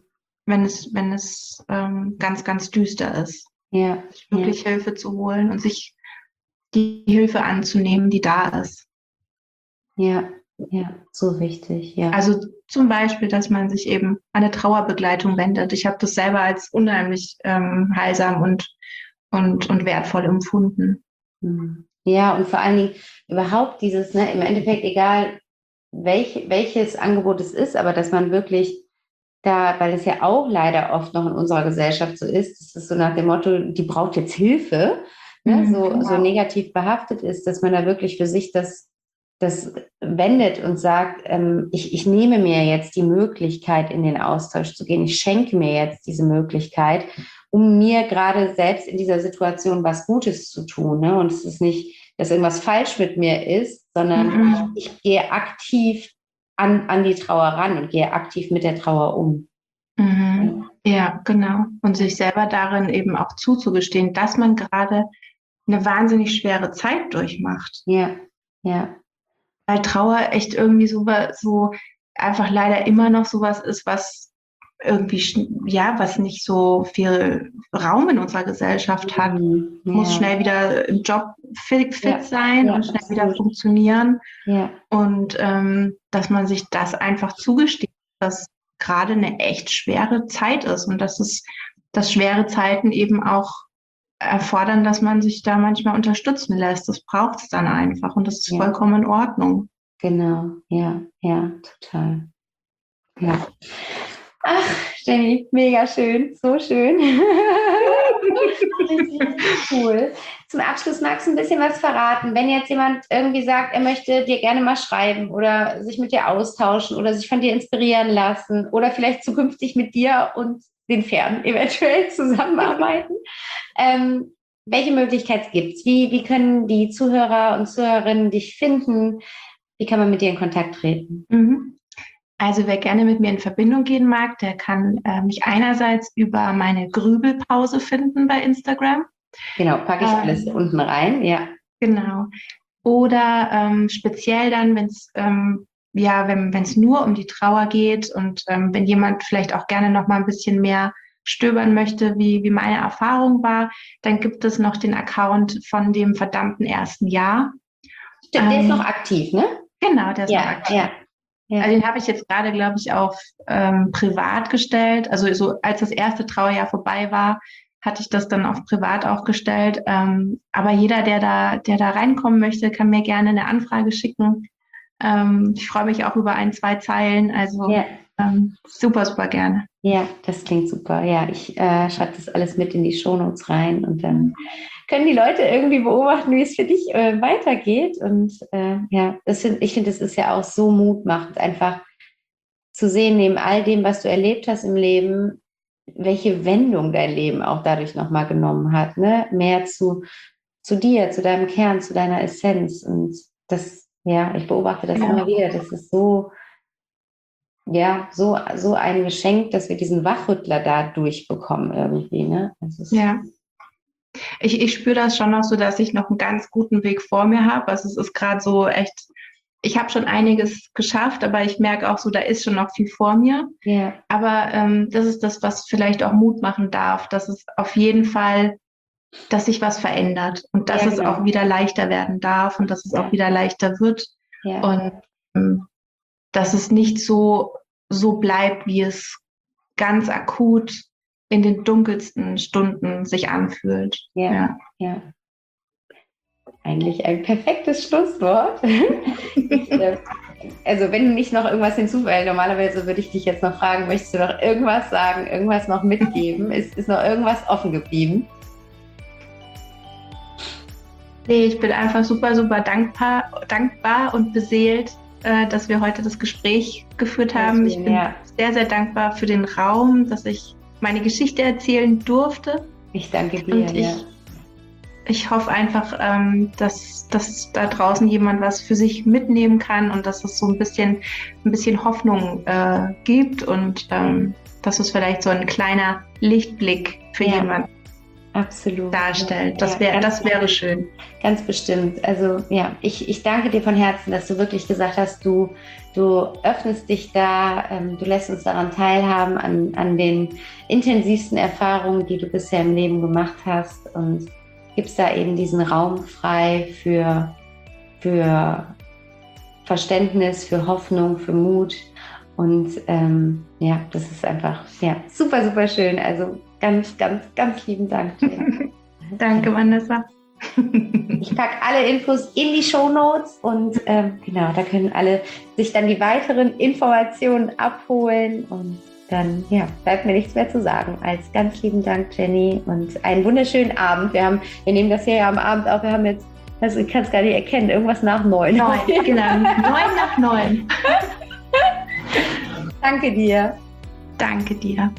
es ganz, ganz düster ist. Sich wirklich Hilfe zu holen und sich die Hilfe anzunehmen, die da ist. Ja, so wichtig, ja. Also zum Beispiel, dass man sich eben an eine Trauerbegleitung wendet. Ich habe das selber als unheimlich heilsam und wertvoll empfunden. Ja, und vor allen Dingen überhaupt dieses, im Endeffekt egal, welches Angebot es ist, aber dass man wirklich da, weil es ja auch leider oft noch in unserer Gesellschaft so ist, dass es so nach dem Motto, die braucht jetzt Hilfe, so negativ behaftet ist, dass man da wirklich für sich das wendet und sagt, ich nehme mir jetzt die Möglichkeit, in den Austausch zu gehen. Ich schenke mir jetzt diese Möglichkeit, um mir gerade selbst in dieser Situation was Gutes zu tun. Ne? Und es ist nicht, dass irgendwas falsch mit mir ist, sondern ich gehe aktiv an die Trauer ran und gehe aktiv mit der Trauer um. Ja, genau. Und sich selber darin eben auch zuzugestehen, dass man gerade eine wahnsinnig schwere Zeit durchmacht. Ja. Weil Trauer echt irgendwie so einfach leider immer noch sowas ist, was irgendwie, was nicht so viel Raum in unserer Gesellschaft hat. Muss schnell wieder im Job fit sein und schnell wieder funktionieren. Und dass man sich das einfach zugesteht, dass gerade eine echt schwere Zeit ist und dass schwere Zeiten eben auch erfordern, dass man sich da manchmal unterstützen lässt. Das braucht es dann einfach und das ist vollkommen in Ordnung. Genau, ja, total. Ja. Ach, Jenny, mega schön, so schön. Richtig cool. Zum Abschluss magst du ein bisschen was verraten. Wenn jetzt jemand irgendwie sagt, er möchte dir gerne mal schreiben oder sich mit dir austauschen oder sich von dir inspirieren lassen oder vielleicht zukünftig mit dir und den Fern eventuell zusammenarbeiten. Welche Möglichkeit gibt es? Wie können die Zuhörer und Zuhörerinnen dich finden? Wie kann man mit dir in Kontakt treten? Also wer gerne mit mir in Verbindung gehen mag, der kann mich einerseits über meine Grübelpause finden bei Instagram. Genau, packe ich alles unten rein, ja. Genau. Oder speziell dann, wenn es nur um die Trauer geht und wenn jemand vielleicht auch gerne noch mal ein bisschen mehr stöbern möchte, wie meine Erfahrung war, dann gibt es noch den Account von dem verdammten ersten Jahr. Stimmt, der ist noch aktiv, ne? Genau, der ist noch aktiv. Ja. Also den habe ich jetzt gerade, glaube ich, auf privat gestellt. Also so als das erste Trauerjahr vorbei war, hatte ich das dann auf privat auch gestellt. Aber jeder, der da reinkommen möchte, kann mir gerne eine Anfrage schicken. Ich freue mich auch über 1-2 Zeilen. Also super, super gerne. Ja, das klingt super. Ja, ich schreibe das alles mit in die Shownotes rein und dann können die Leute irgendwie beobachten, wie es für dich weitergeht. Und ich finde, das ist ja auch so mutmachend, einfach zu sehen, neben all dem, was du erlebt hast im Leben, welche Wendung dein Leben auch dadurch nochmal genommen hat. Ne? Mehr zu dir, zu deinem Kern, zu deiner Essenz. Und das, ich beobachte das immer wieder. Das ist so ein Geschenk, dass wir diesen Wachrüttler da durchbekommen irgendwie. Ne? Ich spüre das schon noch so, dass ich noch einen ganz guten Weg vor mir habe. Also es ist gerade so echt, ich habe schon einiges geschafft, aber ich merke auch so, da ist schon noch viel vor mir. Ja. Aber das ist das, was vielleicht auch Mut machen darf, dass es auf jeden Fall, dass sich was verändert und dass es auch wieder leichter werden darf und dass es auch wieder leichter wird. Ja. Und dass es nicht so bleibt, wie es ganz akut in den dunkelsten Stunden sich anfühlt. Ja. Eigentlich ein perfektes Schlusswort. Also wenn du nicht noch irgendwas hinzufügst, normalerweise würde ich dich jetzt noch fragen, möchtest du noch irgendwas sagen, irgendwas noch mitgeben? Ist noch irgendwas offen geblieben? Nee, ich bin einfach super, super dankbar und beseelt, dass wir heute das Gespräch geführt haben. Ich bin sehr, sehr dankbar für den Raum, dass ich meine Geschichte erzählen durfte. Ich danke dir. Und ich hoffe einfach, dass da draußen jemand was für sich mitnehmen kann und dass es so ein bisschen Hoffnung gibt und dass es vielleicht so ein kleiner Lichtblick für jemanden darstellt. Das wäre schön. Ganz bestimmt. Also ich danke dir von Herzen, dass du wirklich gesagt hast, du öffnest dich da, du lässt uns daran teilhaben, an den intensivsten Erfahrungen, die du bisher im Leben gemacht hast und gibst da eben diesen Raum frei für Verständnis, für Hoffnung, für Mut und das ist einfach super, super schön. Also ganz, ganz, ganz lieben Dank dir. Danke, Vanessa. Ich packe alle Infos in die Shownotes und da können alle sich dann die weiteren Informationen abholen und dann bleibt mir nichts mehr zu sagen als ganz lieben Dank, Jenny, und einen wunderschönen Abend. Wir nehmen das hier ja am Abend auf, wir haben jetzt, also ich kann es gar nicht erkennen, irgendwas nach 9. 9, genau, 9 nach 9. Danke dir. Danke dir.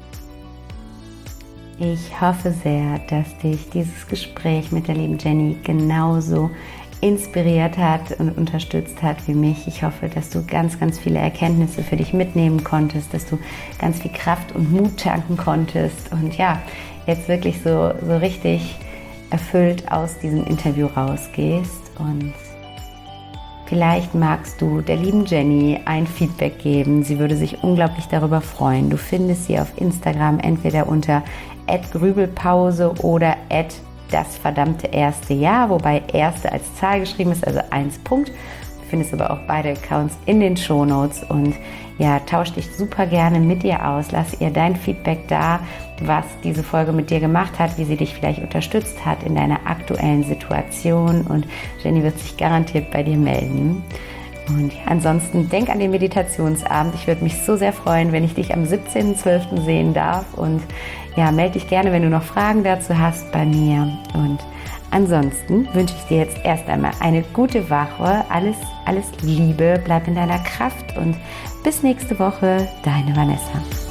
Ich hoffe sehr, dass dich dieses Gespräch mit der lieben Jenny genauso inspiriert hat und unterstützt hat wie mich. Ich hoffe, dass du ganz, ganz viele Erkenntnisse für dich mitnehmen konntest, dass du ganz viel Kraft und Mut tanken konntest und jetzt wirklich so richtig erfüllt aus diesem Interview rausgehst. Und vielleicht magst du der lieben Jenny ein Feedback geben. Sie würde sich unglaublich darüber freuen. Du findest sie auf Instagram entweder unter @grübelpause oder @das verdammte erste Jahr, wobei erste als Zahl geschrieben ist, also 1 Punkt. Du findest aber auch beide Accounts in den Shownotes und tausch dich super gerne mit ihr aus. Lass ihr dein Feedback da, was diese Folge mit dir gemacht hat, wie sie dich vielleicht unterstützt hat in deiner aktuellen Situation und Jenny wird sich garantiert bei dir melden. Und ansonsten denk an den Meditationsabend. Ich würde mich so sehr freuen, wenn ich dich am 17.12. sehen darf und melde dich gerne, wenn du noch Fragen dazu hast bei mir. Und ansonsten wünsche ich dir jetzt erst einmal eine gute Woche. Alles Liebe, bleib in deiner Kraft und bis nächste Woche, deine Vanessa.